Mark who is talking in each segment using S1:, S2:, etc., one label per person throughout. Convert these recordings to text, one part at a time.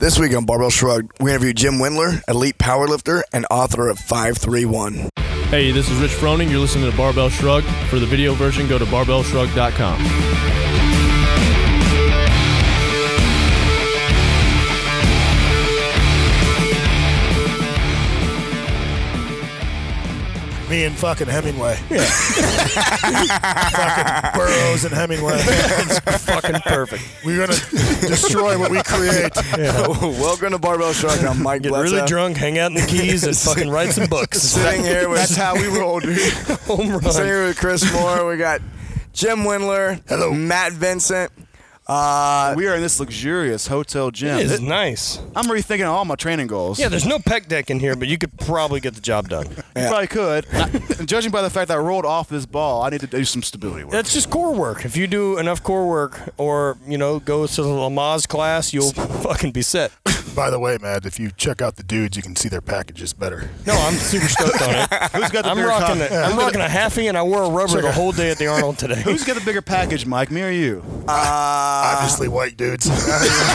S1: This week on Barbell Shrugged, we interview Jim Wendler, elite powerlifter and author of 531.
S2: Hey, this is Rich Froning. You're listening to Barbell Shrugged. For the video version, go to barbellshrugged.com.
S3: Me and fucking Hemingway. Yeah. Fucking Burroughs and Hemingway.
S4: It's fucking perfect.
S3: We're going to destroy what we create.
S1: Yeah. Welcome to Barbell Shrugged. I'm Mike
S4: Get
S1: Bledsoe.
S4: really drunk, hang out in the Keys, and fucking write some books.
S1: Sitting here with,
S5: That's how we roll, dude.
S4: Home run.
S1: sitting here with Chris Moore. We got Jim Wendler.
S3: Hello.
S1: Matt Vincent.
S5: We are in this luxurious hotel gym.
S4: It is nice.
S5: I'm rethinking all my training goals.
S4: Yeah, there's no pec deck in here, but you could probably get the job done.
S5: You probably could. Judging by the fact that I rolled off this ball, I need to do some stability work.
S4: That's just core work. If you do enough core work or, go to the Lamaze class, you'll fucking be set.
S3: By the way, Matt, if you check out the dudes, you can see their packages better.
S4: No, I'm super stoked on it.
S5: Who's got the
S4: I'm
S5: bigger
S4: rocking
S5: package?
S4: I'm rocking a halfie, and I wore a rubber the whole day at the Arnold today.
S5: Who's got the bigger package, Mike? Me or you?
S3: Obviously white dudes.
S1: This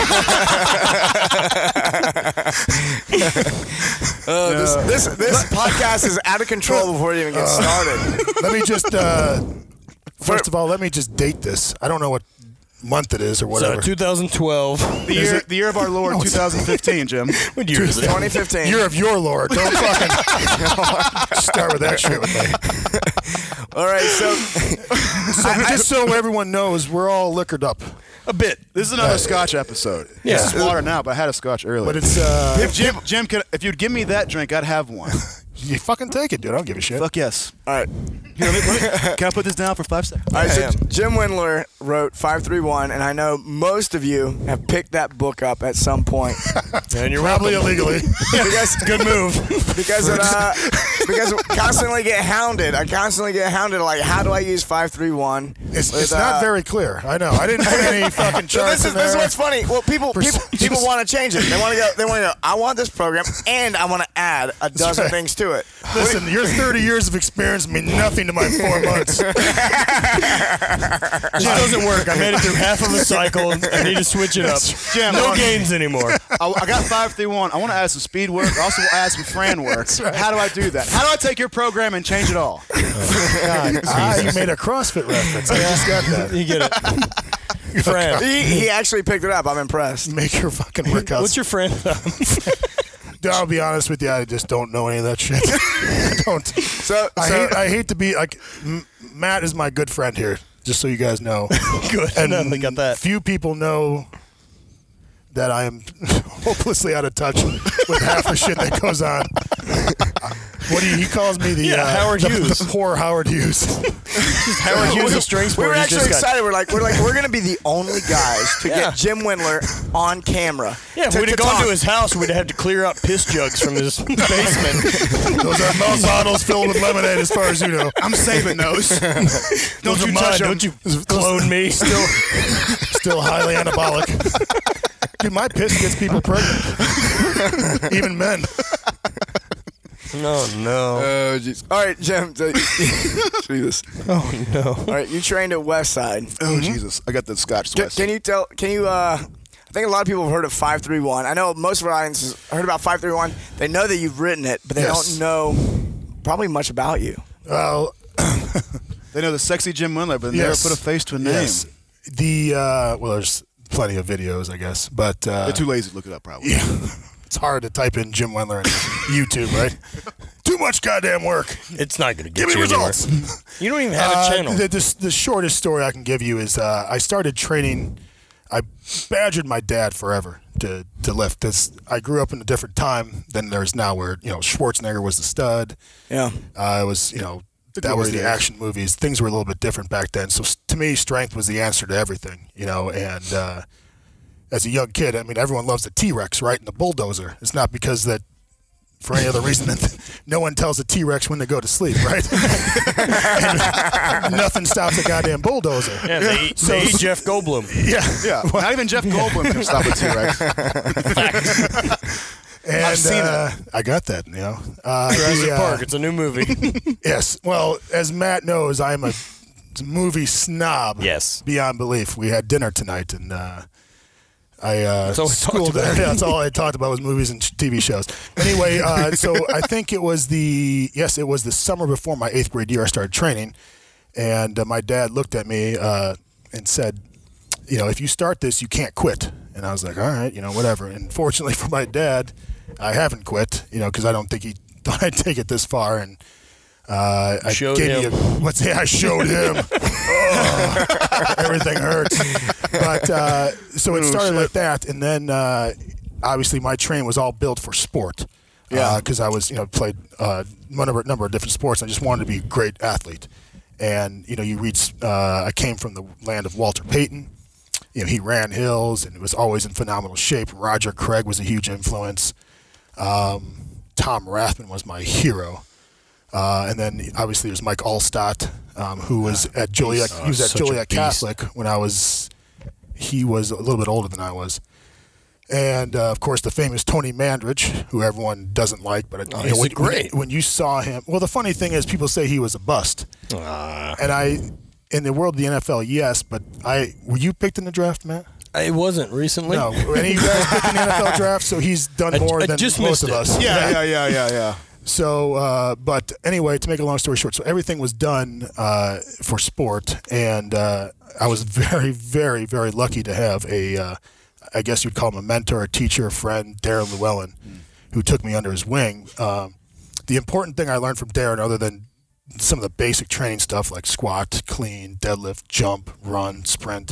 S1: podcast is out of control before it even gets started.
S3: Let me just, first of all, let me just date this. I don't know what month it is or whatever.
S4: 2012.
S5: The year of our Lord, 2015, Jim.
S4: What year is it?
S1: 2015.
S3: Year of your Lord. Don't fucking start with that shit with me.
S1: All right, so
S3: Just so everyone knows, we're all liquored up.
S4: A bit.
S5: This is another Scotch episode.
S4: Yeah.
S5: This is water now, but I had a Scotch earlier.
S3: But it's,
S5: if you'd give me that drink, I'd have one.
S3: you fucking take it, dude. I don't give a shit.
S5: Fuck yes.
S1: all right.
S5: Here, can I put this down for 5 seconds?
S1: All right, so Jim Wendler wrote 531, and I know most of you have picked that book up at some point.
S4: And you're
S3: Probably
S4: welcome.
S3: illegally.
S1: Because,
S4: Good move.
S1: because I constantly get hounded. I constantly get hounded, like, how do I use 531?
S3: It's not very clear. I know. I didn't put any fucking
S1: So
S3: charts
S1: this
S3: in
S1: is
S3: there.
S1: what's funny. Well, people want to change it. They want to go. They want to go. I want this program, and I want to add a dozen
S3: right.
S1: things to it.
S3: Listen, your 30 years of experience mean nothing to my 4 months.
S4: This doesn't work. I made it through half of a cycle. I need to switch it up.
S5: Jim,
S4: No gains anymore.
S5: I got 531. I want to add some speed work. I also want to add some Fran work.
S3: right.
S5: How do I do that? How do I take your program and change it all?
S3: You made a CrossFit reference. I just got that.
S4: You get it. Fran.
S1: He actually picked it up. I'm impressed.
S3: Make your fucking workouts.
S4: What's your friend?
S3: I'll be honest with you. I just don't know any of that shit. I don't. I hate to be like Matt is my good friend here. Just so you guys know.
S4: Good.
S3: And
S4: No, they got that.
S3: few people know that I am hopelessly out of touch with half the shit that goes on. He calls me the
S4: Howard Hughes.
S3: the poor Howard Hughes.
S4: Howard Hughes of strength
S1: We
S4: sport.
S1: were
S4: He
S1: actually
S4: just got-
S1: excited. We're gonna be the only guys to
S4: Yeah.
S1: get Jim Wendler on camera.
S4: Yeah, if
S1: to
S4: we'd have gone
S1: talk.
S4: to his house, we'd have had to clear out piss jugs from his basement.
S3: Those are milk bottles filled with lemonade, as far as you know.
S5: I'm saving those.
S4: Don't
S3: Those
S4: you
S3: are
S4: touch
S3: mine.
S4: them. Don't you clone me.
S3: Still highly anabolic. Dude, my piss gets people pregnant. Even men.
S4: No.
S1: Oh, jeez. All right, Jim. Jesus.
S4: Oh, no.
S1: All right, you trained at Westside.
S5: Oh, Jesus. I got the Scotch
S1: Can
S5: sweat.
S1: you I think a lot of people have heard of 531. I know most of our audience has heard about 531. They know that you've written it, but they
S3: Yes.
S1: don't know probably much about you.
S3: Well,
S5: They know the sexy Jim Wendler, but
S3: yes.
S5: never put a face to a name.
S3: Yes. There's plenty of videos, I guess, but
S5: They're too lazy to look it up, probably.
S3: yeah, it's hard to type in Jim Wendler into YouTube, right? Too much goddamn work.
S4: It's not going to get
S3: Give me
S4: you anywhere.
S3: results.
S4: You don't even have a channel.
S3: The shortest story I can give you is I started training. I badgered my dad forever to lift. I grew up in a different time than there's now, where Schwarzenegger was the stud.
S1: Yeah.
S3: It was that was the action movies. Things were a little bit different back then. So to me, strength was the answer to everything. And as a young kid, I mean, everyone loves the T-Rex, right, and the bulldozer. It's not because that. For any other reason than no one tells a T-Rex when to go to sleep, right? And nothing stops a goddamn bulldozer.
S4: Yeah, they eat Jeff Goldblum.
S5: Yeah. Not even Jeff Goldblum can stop a T-Rex.
S3: And
S5: I've seen it.
S3: I got that,
S4: Jurassic Park. It's a new movie.
S3: Yes. Well, as Matt knows, I'm a movie snob.
S4: Yes.
S3: Beyond belief. We had dinner tonight, and
S4: That's all we
S3: schooled
S4: talked about.
S3: there. Yeah, that's all I talked about was movies and TV shows. Anyway, so I think it was the summer before my 8th grade year I started training, and my dad looked at me and said, if you start this, you can't quit. And I was like, all right, whatever. And fortunately for my dad, I haven't quit, because I don't think he thought I'd take it this far. And I
S4: showed him.
S3: I showed him. Oh, everything hurts. But so it started like that, and then obviously my training was all built for sport.
S1: Yeah.
S3: Because I was, played a number of different sports. I just wanted to be a great athlete. And you read. I came from the land of Walter Payton. He ran hills and was always in phenomenal shape. Roger Craig was a huge influence. Tom Rathman was my hero. And then obviously there's Mike Allstott, who was at Joliet. He was at Joliet Catholic when he was a little bit older than I was. And of course the famous Tony Mandrich, who everyone doesn't like, but
S4: he's great.
S3: When you saw him, well, the funny thing is people say he was a bust. And in the world of the NFL, yes, but were you picked in the draft, Matt?
S4: It wasn't recently.
S3: No, any of you guys picked in the NFL draft, so he's done more than
S4: just
S3: most of
S4: missed
S3: us.
S5: Yeah.
S3: So, but anyway, to make a long story short, so everything was done for sport, and I was very, very, very lucky to have I guess you'd call him a mentor, a teacher, a friend, Darren Llewellyn, who took me under his wing. The important thing I learned from Darren, other than some of the basic training stuff like squat, clean, deadlift, jump, run, sprint,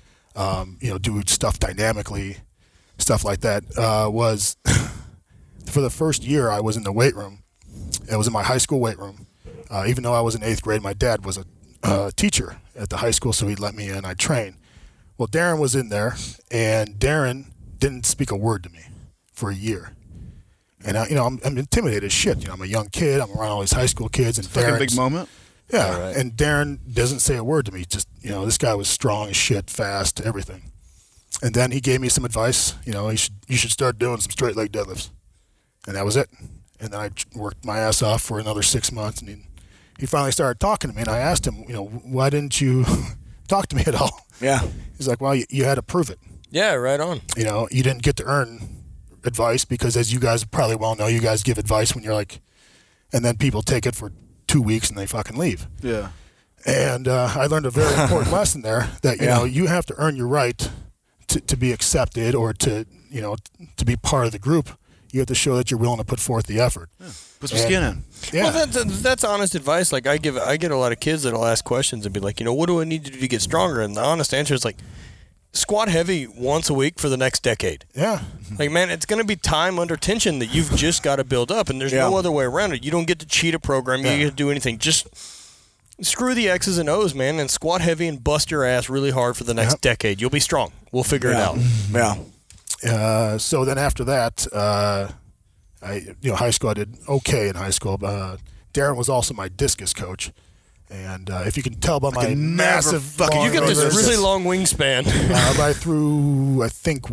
S3: do stuff dynamically, stuff like that, was for the first year I was in the weight room. I was in my high school weight room. Even though I was in 8th grade, my dad was a teacher at the high school, so he'd let me in. I'd train. Well, Darren was in there, and Darren didn't speak a word to me for a year. And I'm intimidated as shit. I'm a young kid. I'm around all these high school kids, and
S5: Like a big moment.
S3: Yeah,
S5: Right.
S3: and Darren doesn't say a word to me. Just this guy was strong as shit, fast, everything. And then he gave me some advice. You should start doing some straight leg deadlifts, and that was it. And then I worked my ass off for another 6 months, and he finally started talking to me. And I asked him, why didn't you talk to me at all?
S1: Yeah.
S3: He's like, well, you had to prove it.
S4: Yeah, right on.
S3: You didn't get to earn advice because, as you guys probably well know, you guys give advice when you're like, and then people take it for 2 weeks and they fucking leave.
S5: Yeah.
S3: And I learned a very important lesson there that you have to earn your right to be accepted or to be part of the group. You have to show that you're willing to put forth the effort.
S5: Yeah. Put some skin in.
S3: Yeah.
S4: Well, that's honest advice. Like I get a lot of kids that'll ask questions and be like, what do I need to do to get stronger? And the honest answer is like, squat heavy once a week for the next decade.
S3: Yeah.
S4: Like, man, it's going to be time under tension that you've just got to build up, and there's no other way around it. You don't get to cheat a program. You don't get to do anything. Just screw the X's and O's, man, and squat heavy and bust your ass really hard for the next decade. You'll be strong. We'll figure it out.
S1: Yeah.
S3: So then after that, high school, I did okay in high school. Darren was also my discus coach. And if you can tell by my massive,
S4: You got this really long wingspan.
S3: I threw, I think,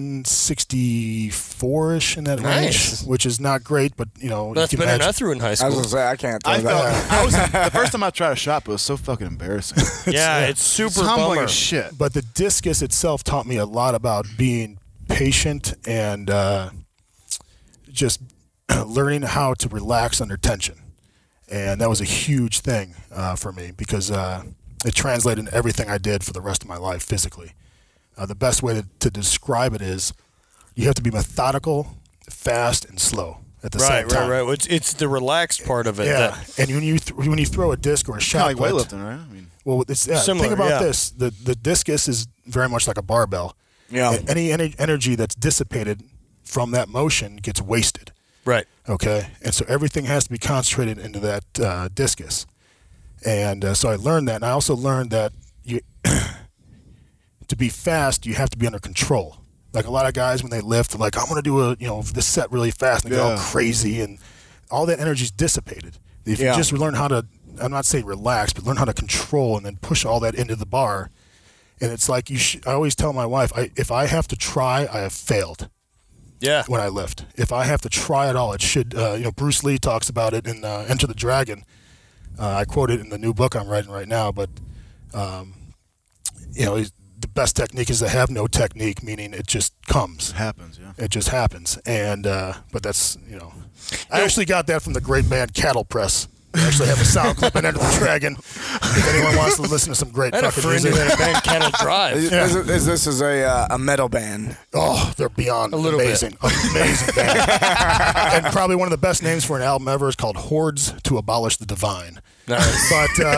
S3: 164-ish in that range, which is not great, but
S4: That's
S3: you can
S4: better than
S3: imagine.
S4: I threw in high
S1: I was
S4: school.
S1: gonna say I can't.
S5: I
S1: Throw that.
S5: felt the first time I tried a shot put was so fucking embarrassing.
S4: Yeah, it's super
S5: It's humbling
S4: bummer.
S5: as shit.
S3: But the discus itself taught me a lot about being patient and just learning how to relax under tension. And that was a huge thing for me because it translated into everything I did for the rest of my life physically. The best way to describe it is you have to be methodical, fast, and slow at the same time.
S4: Right. It's the relaxed part of it.
S3: Yeah, and when you throw a disc or a shot
S5: Kind of like
S3: put,
S5: weightlifting, right? I mean,
S3: well, it's,
S4: Similar,
S3: think about
S4: yeah.
S3: this: the discus is very much like a barbell.
S1: Yeah.
S3: And any energy that's dissipated from that motion gets wasted.
S4: Right.
S3: Okay, and so everything has to be concentrated into that discus, and so I learned that, and I also learned that you to be fast, you have to be under control. Like a lot of guys, when they lift, they're like, "I'm going to do this set really fast," and they get all crazy, and all that energy's dissipated. If you just learn how to, I'm not saying relax, but learn how to control and then push all that into the bar, and it's like I always tell my wife, if I have to try, I have failed.
S4: Yeah.
S3: When I lift, if I have to try it all, it should. Bruce Lee talks about it in Enter the Dragon. I quote it in the new book I'm writing right now. But the best technique is to have no technique, meaning it just comes.
S5: It happens, yeah.
S3: It just happens. And but that's, I actually got that from the great band Cattle Press. They actually have a sound clip in Enter the Dragon. If anyone wants to listen to some great
S4: I had a
S3: fucking
S4: friend
S3: music.
S4: who had a band Cattle Drive.
S1: Is this a metal band?
S3: Oh, they're beyond
S4: little
S3: amazing. Amazing band. And probably one of the best names for an album ever is called Hordes to Abolish the Divine.
S4: Nice.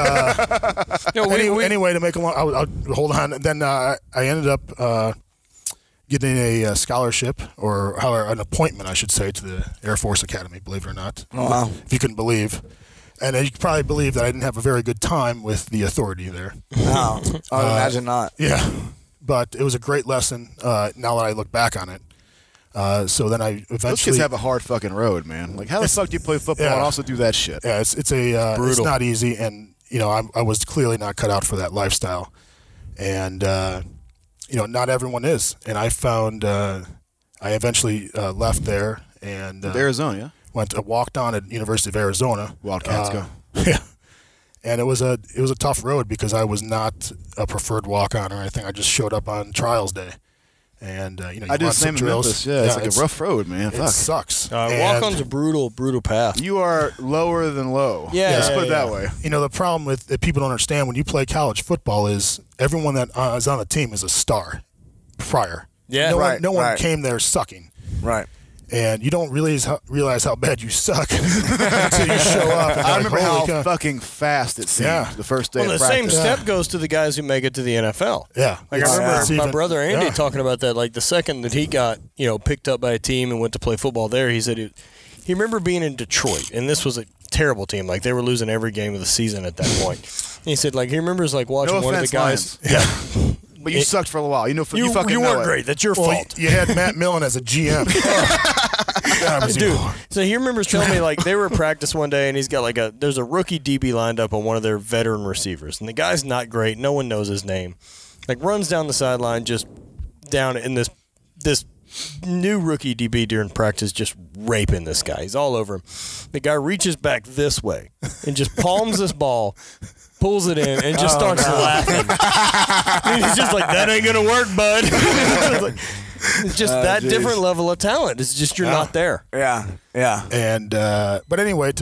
S3: But anyway, to make a long, I'll hold on. And then I ended up getting a scholarship, or an appointment, I should say, to the Air Force Academy. Believe it or not.
S1: Oh, wow.
S3: If you couldn't believe. And you could probably believe that I didn't have a very good time with the authority there.
S1: No, I would imagine not.
S3: Yeah, but it was a great lesson. Now that I look back on it, so then I eventually.
S5: Those kids have a hard fucking road, man. Like, how the fuck do you play football and also do that shit?
S3: Yeah, it's it's not easy, and I was clearly not cut out for that lifestyle, and not everyone is. And I found I eventually left there and
S5: Arizona, yeah.
S3: Walked on at University of Arizona.
S5: Wildcats go.
S3: Yeah. And it was a tough road because I was not a preferred walk-on or anything. I just showed up on trials day, and you
S5: I did the
S3: run
S5: same
S3: some
S5: in
S3: drills.
S5: Memphis. Yeah, it's like a rough road, man.
S3: It
S5: Fuck.
S3: sucks.
S4: Walk-on's a brutal path.
S5: You are lower than low.
S4: Yeah,
S5: let's put it
S4: yeah.
S5: that way.
S3: The problem with that people don't understand when you play college football is everyone that is on the team is a star prior.
S4: Yeah,
S3: no one
S1: right.
S3: came there sucking.
S1: Right.
S3: And you don't realize how bad you suck until you show up. And
S5: I remember how
S3: cow.
S5: fucking fast it seemed
S3: Yeah.
S5: the first day
S4: Well,
S5: of
S4: the same
S5: practice.
S4: step goes to the guys who make it to the NFL.
S3: Yeah.
S4: Like
S3: It's-
S4: I remember
S3: it's
S4: my
S3: even-
S4: brother Andy
S3: yeah.
S4: talking about that. Like the second that he got, picked up by a team and went to play football there, he said he remember being in Detroit, and this was a terrible team. Like they were losing every game of the season at that point. And he said like he remembers like watching
S5: No
S4: one of the
S5: offense,
S4: guys.
S5: Lions.
S3: Yeah.
S5: But you sucked for a while. You fucking
S4: You
S5: know
S4: weren't
S5: it.
S4: great. That's your
S3: Well,
S4: fault.
S3: you had Matt Millen as a GM.
S4: Dude, so he remembers telling me like they were at practice one day and he's got there's a rookie DB lined up on one of their veteran receivers and the guy's not great. No one knows his name. Like runs down the sideline just down in this new rookie DB during practice just raping this guy. He's all over him. The guy reaches back this way and just palms this ball, pulls it in, and just starts laughing. And he's just like, that ain't going to work, bud. It's just that different level of talent. It's just you're not there.
S1: Yeah.
S3: And but anyway,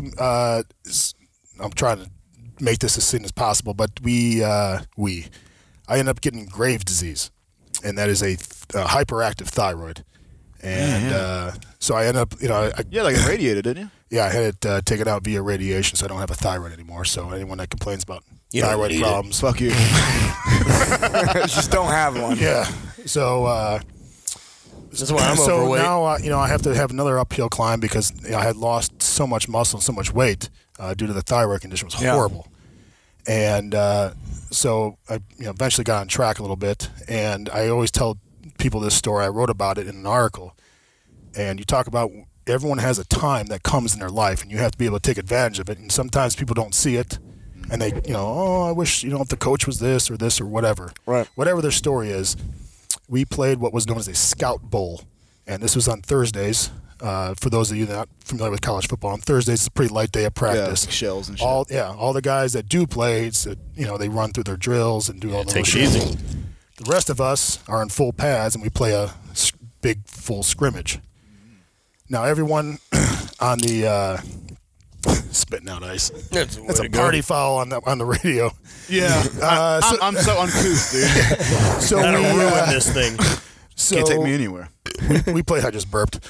S3: I'm trying to make this as soon as possible. But I ended up getting Graves' disease, and that is a hyperactive thyroid. And so I ended up,
S5: like irradiated, didn't you?
S3: Yeah, I had it taken out via radiation, so I don't have a thyroid anymore. So anyone that complains about
S4: You don't
S3: thyroid
S4: need
S3: problems,
S5: Fuck you.
S1: Just don't have one.
S3: yeah. So
S4: That's why I'm
S3: so
S4: overweight.
S3: now I have to have another uphill climb because I had lost so much muscle and so much weight due to the thyroid condition. It was horrible. And so I eventually got on track a little bit. And I always tell people this story. I wrote about it in an article. And you talk about everyone has a time that comes in their life, and you have to be able to take advantage of it. And sometimes people don't see it. And they, I wish, if the coach was this or whatever.
S1: Right.
S3: Whatever their story is. We played what was known as a Scout Bowl, and this was on Thursdays. For those of you not familiar with college football, on Thursdays it's a pretty light day of practice.
S5: Yeah, shells and shit.
S3: All the guys that do play, it's they run through their drills and do all the
S4: take it
S3: little shit.
S4: easy.
S3: The rest of us are in full pads, and we play a big full scrimmage. Now everyone on the spitting out ice.
S4: That's
S3: It's a party foul on the radio.
S5: Yeah. I'm so uncouth, dude.
S3: So
S4: That'll
S3: we
S4: ruin this thing.
S3: so
S5: Can't take me anywhere.
S3: we played. I just burped.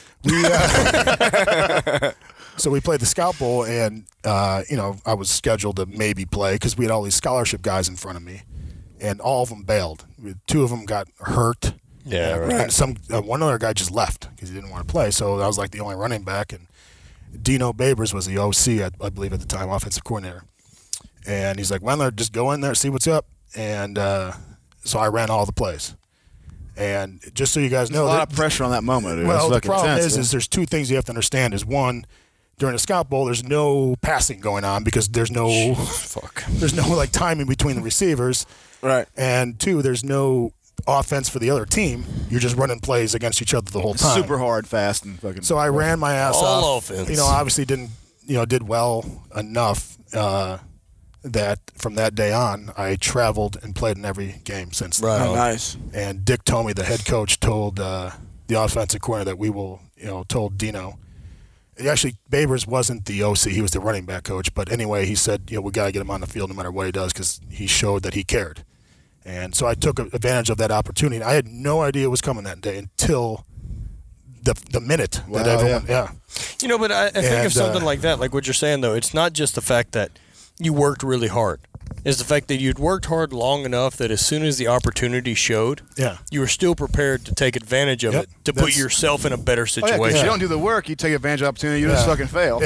S3: So we played the Scout Bowl, and I was scheduled to maybe play because we had all these scholarship guys in front of me, and all of them bailed. Two of them got hurt.
S4: Yeah, right.
S3: And one other guy just left because he didn't want to play. So I was like the only running back, and Dino Babers was the OC, I believe at the time, offensive coordinator. And he's like, Wendler, just go in there, see what's up. And so I ran all the plays. And just so you guys know,
S5: There's a lot of pressure on that moment, dude.
S3: well,
S5: It's
S3: the
S5: fucking
S3: problem
S5: intense,
S3: is there's two things you have to understand. Is one, during the Scout Bowl, there's no passing going on because there's no like timing between the receivers.
S1: Right.
S3: And two, there's no offense for the other team. You're just running plays against each other the whole time.
S5: super hard, fast, and fucking.
S3: So I ran my ass
S4: All
S3: off.
S4: offense.
S3: Obviously did well enough. that from that day on, I traveled and played in every game since then.
S1: Oh, nice.
S3: And Dick Tomey, the head coach, told the offensive coordinator that we will, told Dino. Actually, Babers wasn't the OC; he was the running back coach. But anyway, he said, we got to get him on the field no matter what he does because he showed that he cared. And so I took advantage of that opportunity. I had no idea it was coming that day until the minute that everyone,
S4: But I think of something like that, like what you're saying, though. It's not just the fact that you worked really hard. It's the fact that you'd worked hard long enough that as soon as the opportunity showed, you were still prepared to take and it to put yourself in a better situation.
S5: If you don't do the work, you take advantage of the opportunity, you just fucking fail.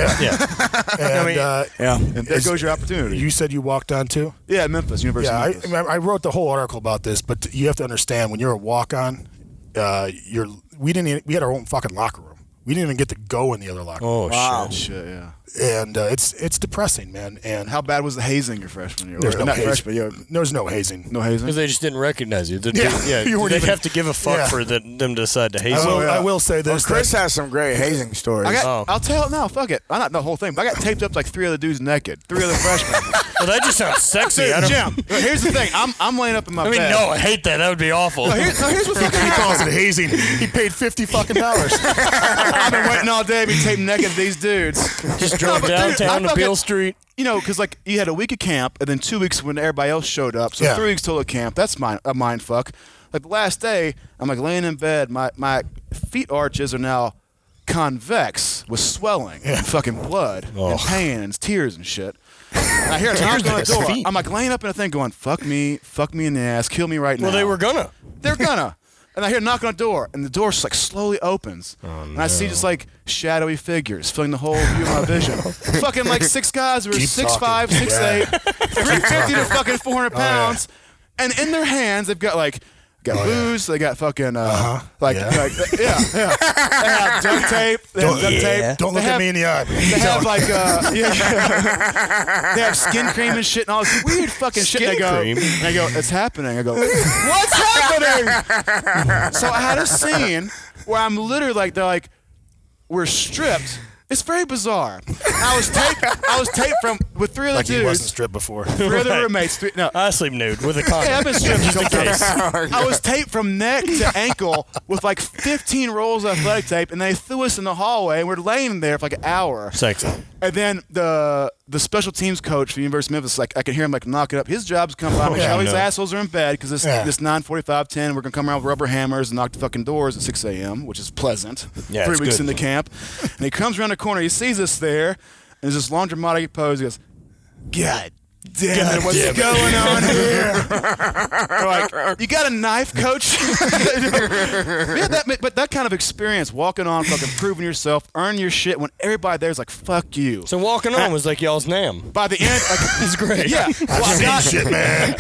S3: And
S5: there goes your opportunity.
S3: You said you walked on too?
S5: Yeah, Memphis, University of Memphis.
S3: I wrote the whole article about this, but you have to understand when you're a walk-on, we had our own fucking locker room. We didn't even get to go in the other locker room.
S4: Oh,
S5: shit, yeah.
S3: And it's depressing, man. And
S5: how bad was the hazing your freshman year?
S3: There's no hazing.
S5: Freshman,
S3: There's no hazing.
S5: No hazing?
S4: Because they just didn't recognize you.
S3: You
S4: They'd have to give a fuck for them to decide to haze you.
S3: I will say this.
S1: Chris has some great hazing stories.
S5: I'll tell it now. Fuck it. I'm not the whole thing, but I got taped up like 3 other dudes naked. 3 other freshmen.
S4: Well, that just sounds sexy.
S5: Jim, here's the thing. I'm laying up in my bed.
S4: No, I hate that. That would be awful.
S5: Here's what fucking
S3: he calls it hazing. He paid $50 fucking.
S5: I've been waiting all day to be taped naked with these dudes.
S4: Just drove downtown to Beale Street.
S5: Because like you had a week of camp and then 2 weeks when everybody else showed up. So 3 weeks total camp. That's a mind fuck. Like the last day, I'm like laying in bed. My feet arches are now convex with swelling and fucking blood and pain and tears and shit. And I hear a knock on the door. I'm like laying up in a thing going, fuck me in the ass, kill me right now.
S4: Well, they were gonna.
S5: They're gonna. And I hear a knock on the door, and the door just like slowly opens. And I see just like shadowy figures filling the whole view of my vision. Fucking like 6 guys who are 6'5", 6'8", 350 to fucking 400 pounds. And in their hands, they've got like booze. They got fucking They have duct tape.
S3: Don't look at me in the eye.
S5: They have like they have skin cream and shit and all this weird fucking shit. And I go, it's happening. I go, what's happening? So I had a scene where I'm literally like, they're like, we're stripped. It's very bizarre. I was taped with 3 other
S3: like
S5: dudes.
S3: He wasn't stripped before.
S5: 3 other roommates.
S4: I sleep nude with a condom.
S5: Yeah, I've been stripped just in case. I was taped from neck to ankle with like 15 rolls of athletic tape, and they threw us in the hallway, and we're laying there for like an hour.
S4: Sexy.
S5: And then the special teams coach for the University of Memphis, like I could hear him like knocking up. His job's come by, make sure all these assholes are in bed because this 9:45, 10, we're gonna come around with rubber hammers and knock the fucking doors at 6 a.m., which is pleasant.
S4: Yeah,
S5: 3
S4: it's
S5: weeks
S4: good.
S5: into camp, and he comes around the corner, he sees us there, and there's this laundromatic pose. He goes, God damn it, what's going on here? They're like, you got a knife, coach? But that kind of experience, walking on, fucking proving yourself, earn your shit when everybody there's like, fuck you.
S4: So walking on was like y'all's name.
S5: By the end,
S4: It's great.
S5: yeah. Well, I got
S3: shit, man.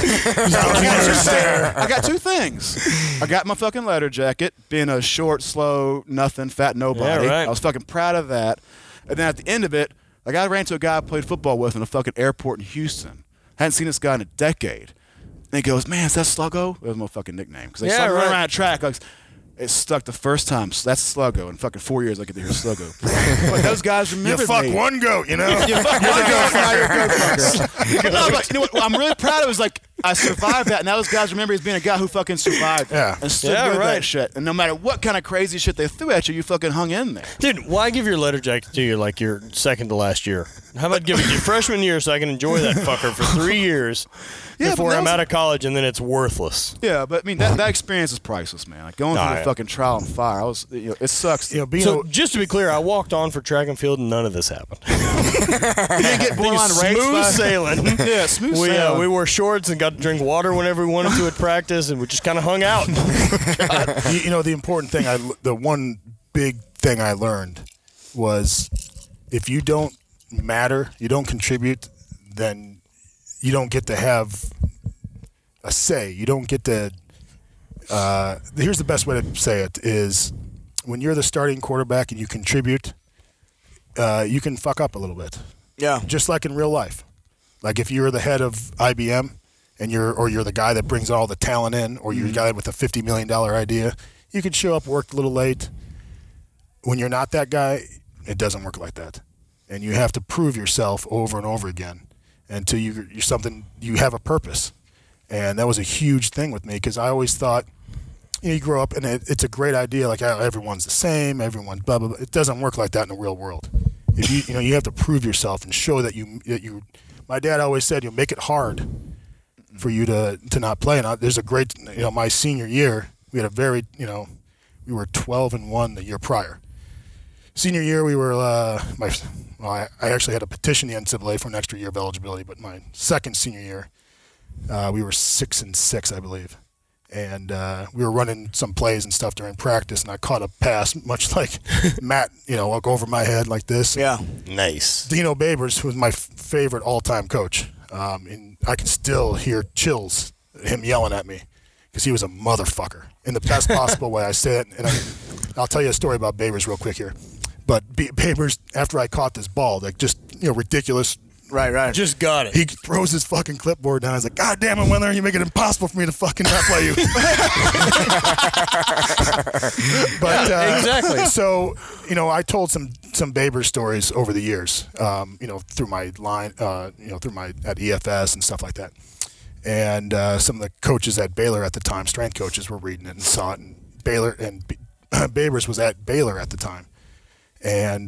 S5: I got 2 things. I got my fucking leather jacket, being a short, slow, nothing, fat nobody.
S4: Yeah, right.
S5: I was fucking proud of that. And then at the end of it, like I ran into a guy I played football with in a fucking airport in Houston. Hadn't seen this guy in a decade. And he goes, man, is that Sluggo? That was my fucking nickname. Because they saw me run around a track. Like, it stuck the first time. So that's Sluggo. In fucking 4 years, I get to hear Sluggo. But those guys remember
S3: You fuck
S5: me.
S3: one goat, you know?
S5: You fuck one goat, now you're a goat fucker. But no, but you know what I'm really proud of is like I survived that. Now those guys remember as being a guy who fucking survived and stood with that shit. And no matter what kind of crazy shit they threw at you, you fucking hung in there.
S4: Dude, why give your letter jacket to you like your second to last year? How about give it your freshman year so I can enjoy that fucker for 3 years before I'm out of college and then it's worthless?
S5: Yeah, but I mean that experience is priceless, man. Like going through the fucking trial and fire. It sucks.
S4: So just to be clear, I walked on for track and field and none of this happened.
S5: You didn't get blonde
S4: smooth sailing.
S5: Yeah, smooth sailing.
S4: We wore shorts and got to drink water whenever we wanted to at practice, and we just kind of hung out.
S3: The important thing, the one big thing I learned was if you don't matter, you don't contribute, then you don't get to have a say. You don't get to. Here's the best way to say it: is when you're the starting quarterback and you contribute, you can fuck up a little bit.
S1: Yeah.
S3: Just like in real life. Like if you're the head of IBM and you're the guy that brings all the talent in, or you're the guy with a $50 million idea, you could show up, work a little late. When you're not that guy, it doesn't work like that. And you have to prove yourself over and over again. until you're something, you have a purpose. And that was a huge thing with me because I always thought, you grow up and it's a great idea, like everyone's the same, everyone blah, blah, blah. It doesn't work like that in the real world. If you have to prove yourself and show that you. My dad always said, make it hard for you to not play. And there's a great, my senior year, we had a very, we were 12-1 the year prior. Senior year, we were I actually had to petition the NCAA for an extra year of eligibility, but my second senior year, we were 6-6, I believe. And we were running some plays and stuff during practice, and I caught a pass, much like Matt, look over my head like this.
S1: Yeah.
S4: Nice.
S3: Dino Babers, who was my favorite all-time coach, and I can still hear chills, him yelling at me, because he was a motherfucker in the best possible way. I say it, and I'll tell you a story about Babers real quick here. But Babers, after I caught this ball, like just ridiculous.
S1: Right.
S4: Just got it.
S3: He throws his fucking clipboard down. He's like, God damn it, Wendler, you make it impossible for me to fucking not play you. But
S4: exactly.
S3: So, I told some Babers stories over the years, through my line, through my at EFS and stuff like that. And some of the coaches at Baylor at the time, strength coaches, were reading it and saw it. And Babers was at Baylor at the time. And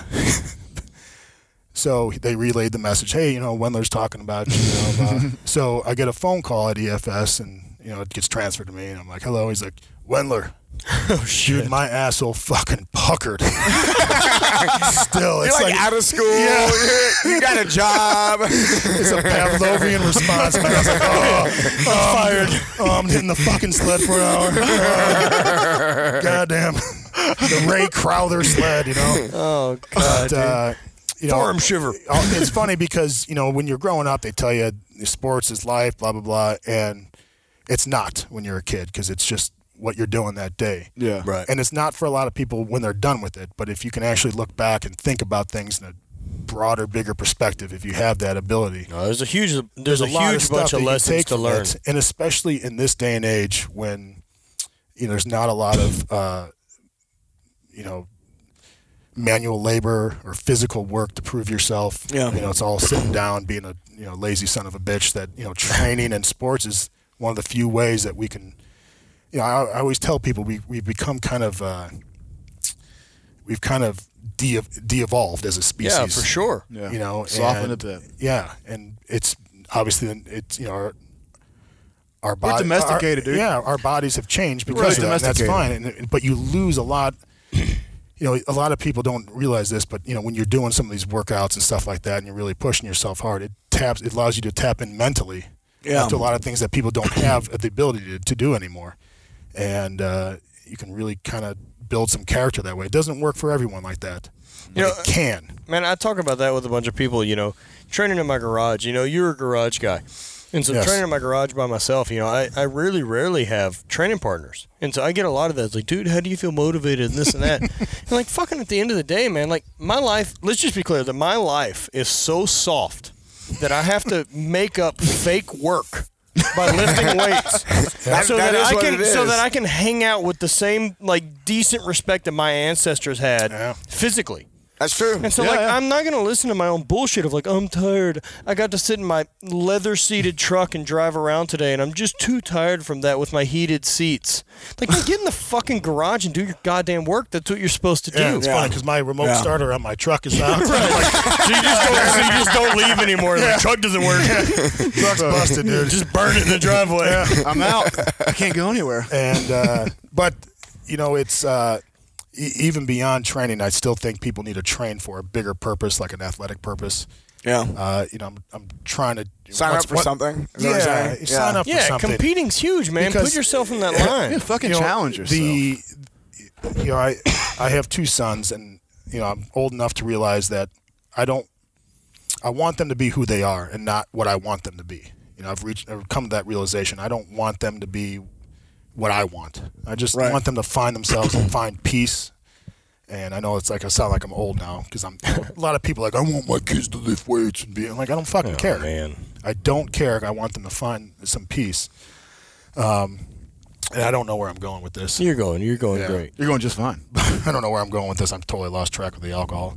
S3: so they relayed the message, hey, Wendler's talking about you. So I get a phone call at EFS, and, it gets transferred to me. And I'm like, hello. He's like, Wendler.
S4: Oh, shit.
S3: Dude, my asshole fucking puckered. Still,
S1: You're like out of school.
S3: Yeah.
S1: You got a job.
S3: It's a Pavlovian response. Man. I was like, I'm fired. I'm hitting the fucking sled for an hour. Goddamn. The Ray Crowther sled,
S4: Oh, God.
S3: But,
S4: Forearm shiver.
S3: It's funny because, when you're growing up, they tell you sports is life, blah, blah, blah. And it's not when you're a kid because it's just what you're doing that day.
S5: Yeah.
S4: Right.
S3: And it's not for a lot of people when they're done with it. But if you can actually look back and think about things in a broader, bigger perspective, if you have that ability.
S4: No, there's a huge
S3: lot
S4: bunch
S3: stuff
S4: of
S3: that
S4: lessons
S3: you take
S4: to
S3: from
S4: learn.
S3: it, and especially in this day and age when there's not a lot of manual labor or physical work to prove yourself.
S1: Yeah.
S3: It's all sitting down, being a lazy son of a bitch. That training and sports is one of the few ways that we can. I always tell people we've become kind of we've kind of de-evolved as a species.
S4: Yeah, for sure.
S5: Yeah. Softened a bit.
S3: Yeah, and it's obviously our body,
S5: we're domesticated, dude.
S3: Yeah, our bodies have changed because of that. And that's fine, but you lose a lot. A lot of people don't realize this, but when you're doing some of these workouts and stuff like that, and you're really pushing yourself hard, it allows you to tap in mentally to a lot of things that people don't have the ability to do anymore, and you can really kind of build some character that way. It doesn't work for everyone like that. It can.
S4: Man, I talk about that with a bunch of people. Training in my garage. You're a garage guy. And so training in my garage by myself, I really rarely have training partners. And so I get a lot of that. It's like, dude, how do you feel motivated and this and that? And like, fucking at the end of the day, man, like my life, let's just be clear that my life is so soft that I have to make up fake work by lifting weights so that I can hang out with the same like decent respect that my ancestors had physically.
S1: That's true.
S4: And so, I'm not going to listen to my own bullshit of, I'm tired. I got to sit in my leather-seated truck and drive around today, and I'm just too tired from that with my heated seats. Like, get in the fucking garage and do your goddamn work. That's what you're supposed to do.
S3: Yeah, it's funny because my remote starter on my truck is out.
S4: So you just don't leave anymore. The truck doesn't work.
S3: Truck's busted, dude.
S4: Just burn it in the driveway.
S3: Yeah.
S5: I'm out. I can't go anywhere.
S3: And but it's even beyond training, I still think people need to train for a bigger purpose, like an athletic purpose.
S1: Yeah.
S3: I'm trying to
S1: sign up for something. Is that what you're saying?
S3: Sign up for something.
S4: Competing's huge, man.
S3: Because,
S4: put yourself in that line.
S5: Fucking challenge yourself.
S3: I have two sons, and I'm old enough to realize that I want them to be who they are and not what I want them to be. I've come to that realization. I don't want them to be what I want. I just want them to find themselves and find peace. And I know it's like I sound like I'm old now because a lot of people are like, I want my kids to lift weights and be. I'm like, I don't fucking care.
S4: Man.
S3: I don't care. I want them to find some peace. and I don't know where I'm going with this.
S4: You're going great.
S5: You're going just fine.
S3: I don't know where I'm going with this. I've totally lost track of the alcohol.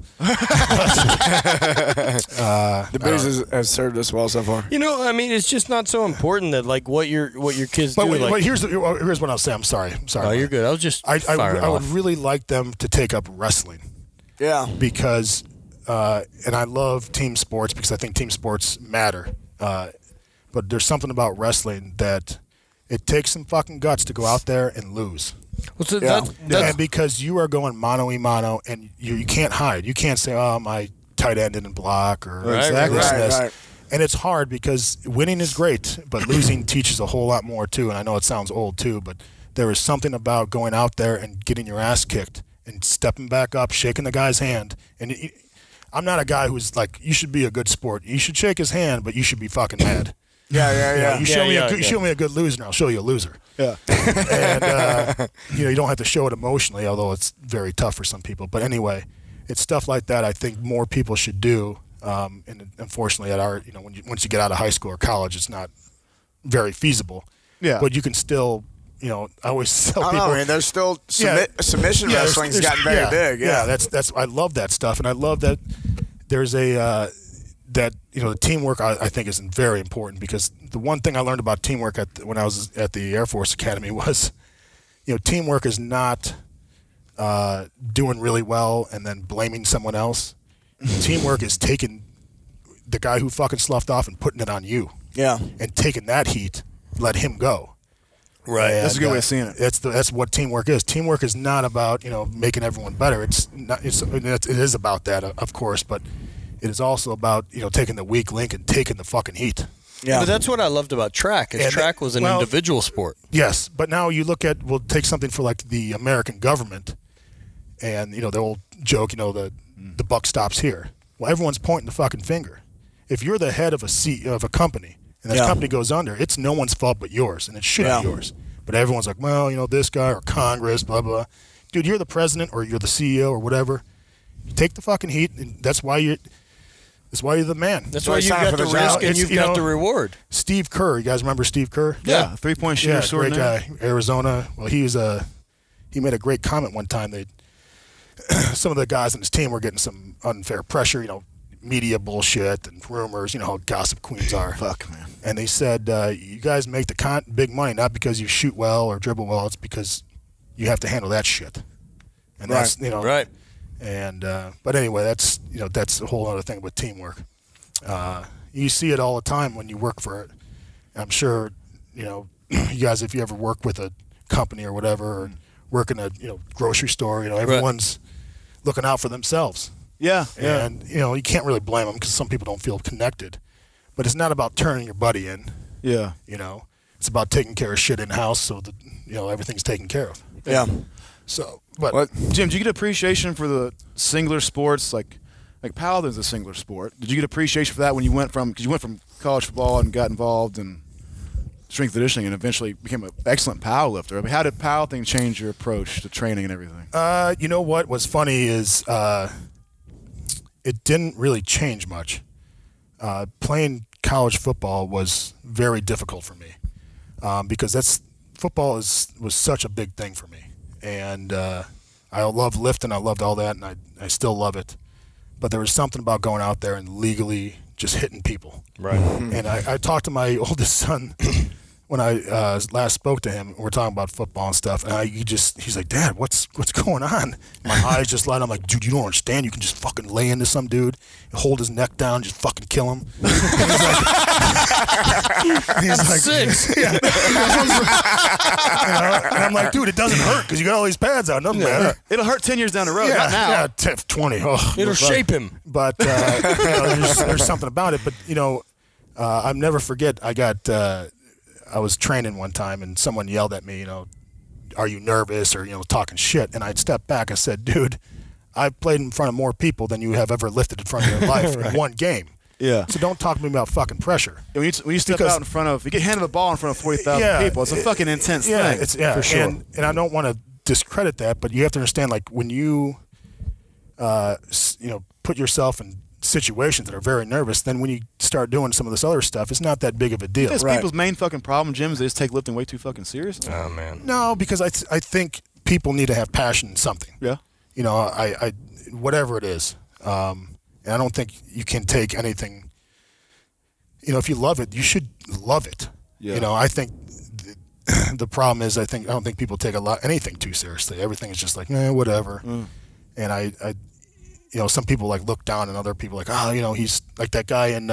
S1: The booze has served us well so far.
S4: It's just not so important that like what your kids
S3: But,
S4: do.
S3: but here's what I'll say. I'm sorry.
S4: Oh, you're good. I was just
S3: I would really like them to take up wrestling.
S1: Yeah.
S3: Because, and I love team sports because I think team sports matter. But there's something about wrestling that it takes some fucking guts to go out there and lose.
S4: Well, so
S1: Yeah.
S3: And because you are going mano-a-mano and you can't hide. You can't say, oh, my tight end didn't block or
S5: Exactly.
S3: this and this.
S1: Right.
S3: And it's hard because winning is great, but losing teaches a whole lot more too. And I know it sounds old too, but there is something about going out there and getting your ass kicked and stepping back up, shaking the guy's hand. And I'm not a guy who's like, you should be a good sport. You should shake his hand, but you should be fucking mad.
S1: Yeah.
S3: You show me a good loser, and I'll show you a loser.
S5: Yeah.
S3: And you don't have to show it emotionally, although it's very tough for some people. But anyway, it's stuff like that I think more people should do. And unfortunately, at our once you get out of high school or college, it's not very feasible.
S5: Yeah.
S3: But you can still, I always tell
S1: I
S3: people.
S1: don't know, man. There's still submission wrestling's gotten very big. Yeah.
S3: That's I love that stuff, and I love that there's a the teamwork I think is very important, because the one thing I learned about teamwork when I was at the Air Force Academy was, teamwork is not doing really well and then blaming someone else. Teamwork is taking the guy who fucking sloughed off and putting it on you.
S1: Yeah.
S3: And taking that heat, let him go.
S5: Right.
S3: And,
S5: that's a good way of seeing it.
S3: That's what teamwork is. Teamwork is not about making everyone better. It is about that, of course, but it is also about taking the weak link and taking the fucking heat.
S1: Yeah.
S4: But that's what I loved about track. Track was an individual sport.
S3: Yes, but now you look at, we'll take something for like the American government, and the old joke, the buck stops here. Well, everyone's pointing the fucking finger. If you're the head of a company and this company goes under, it's no one's fault but yours, and it should be yours. But everyone's like, well, this guy or Congress, blah blah. Dude, you're the president or you're the CEO or whatever. You take the fucking heat, and that's why you're the man.
S4: That's why you got the risk and you've got the reward.
S3: Steve Kerr, you guys remember Steve Kerr?
S5: Yeah, 3-point shooter,
S3: great guy, Arizona. Well, he made a great comment one time. Some of the guys on his team were getting some unfair pressure, media bullshit and rumors. You know how gossip queens are.
S5: Fuck, man.
S3: And they said, you guys make the big money not because you shoot well or dribble well. It's because you have to handle that shit. And that's
S4: right.
S3: And but anyway, that's a whole other thing with teamwork. You see it all the time when you work for it. I'm sure you guys, if you ever work with a company or whatever, or work in a grocery store, everyone's looking out for themselves.
S5: Yeah.
S3: And you can't really blame them because some people don't feel connected. But it's not about turning your buddy in.
S5: Yeah.
S3: It's about taking care of shit in house so that everything's taken care of.
S1: Yeah.
S3: So, but
S5: Jim, did you get appreciation for the singular sports like Paladin's a singular sport? Did you get appreciation for that when you went from college football and got involved in strength conditioning and eventually became an excellent powerlifter? I mean, how did powerlifting change your approach to training and everything?
S3: You know what was funny is it didn't really change much. Playing college football was very difficult for me because football was such a big thing for me. And I loved lifting, I loved all that, and I still love it. But there was something about going out there and legally just hitting people.
S4: Right.
S3: And I talked to my oldest son when I last spoke to him. We're talking about football and stuff, and he's like, Dad, what's going on? My eyes just light up. I'm like, dude, you don't understand. You can just fucking lay into some dude, hold his neck down, just fucking kill him. He's like,
S4: 6.
S3: Yeah. And I'm like, dude, it doesn't hurt because you got all these pads out. Nothing matter.
S5: It'll hurt 10 years down the road. Not now.
S3: Yeah, 20. Oh,
S4: It'll shape him.
S3: But there's something about it. But I'll never forget. I was training one time and someone yelled at me, are you nervous or talking shit? And I'd step back. I said, dude, I've played in front of more people than you have ever lifted in front of your life in one game.
S5: Yeah.
S3: So don't talk to me about fucking pressure.
S5: When you step out in front of, you get handed the ball in front of 40,000 people. It's a fucking intense thing. For sure.
S3: And I don't want to discredit that, but you have to understand, like when you, put yourself in situations that are very nervous. Then when you start doing some of this other stuff, it's not that big of a deal.
S5: That's people's main fucking problem, Jim, is they just take lifting way too fucking serious.
S4: Oh man.
S3: No, because I think people need to have passion in something.
S5: Yeah.
S3: You know, I whatever it is. And I don't think you can take anything. You know, if you love it, you should love it.
S5: Yeah.
S3: You know, I think the problem is I don't think people take anything too seriously. Everything is just like, whatever. And I you know, some people like look down on other people like, you know, he's like that guy in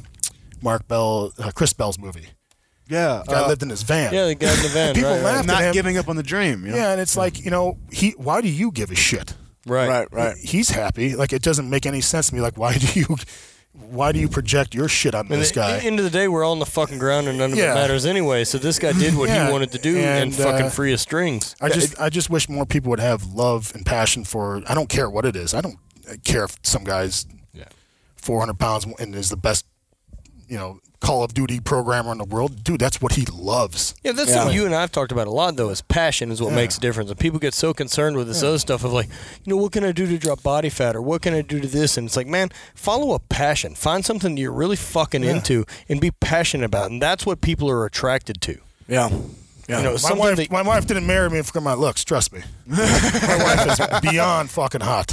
S3: Chris Bell's movie.
S5: Yeah.
S3: The guy lived in his van.
S4: Yeah, the guy in the van.
S3: People
S4: right,
S3: laughed at
S5: Not
S3: him.
S5: giving up on the dream. You know?
S3: Yeah, and it's like, you know, why do you give a shit?
S4: Right.
S3: He's happy. Like, it doesn't make any sense to me. Like, why do you project your shit on this guy?
S4: At the end of the day, we're all on the fucking ground and none of it
S3: Yeah.
S4: matters anyway. So this guy did what he wanted to do and fucking free his strings.
S3: I just wish more people would have love and passion for. I don't care what it is. I don't care if some guy's 400 pounds and is the best, you know, Call of Duty programmer in the world. Dude, that's what he loves.
S4: Yeah, that's what you and I have talked about a lot, though, is passion is what makes a difference. And people get so concerned with this other stuff of like, you know, what can I do to drop body fat or what can I do to this? And it's like, man, follow a passion. Find something that you're really fucking into and be passionate about. And that's what people are attracted to.
S1: Yeah.
S4: You know,
S3: My wife didn't marry me for my looks, trust me. My wife is beyond fucking hot.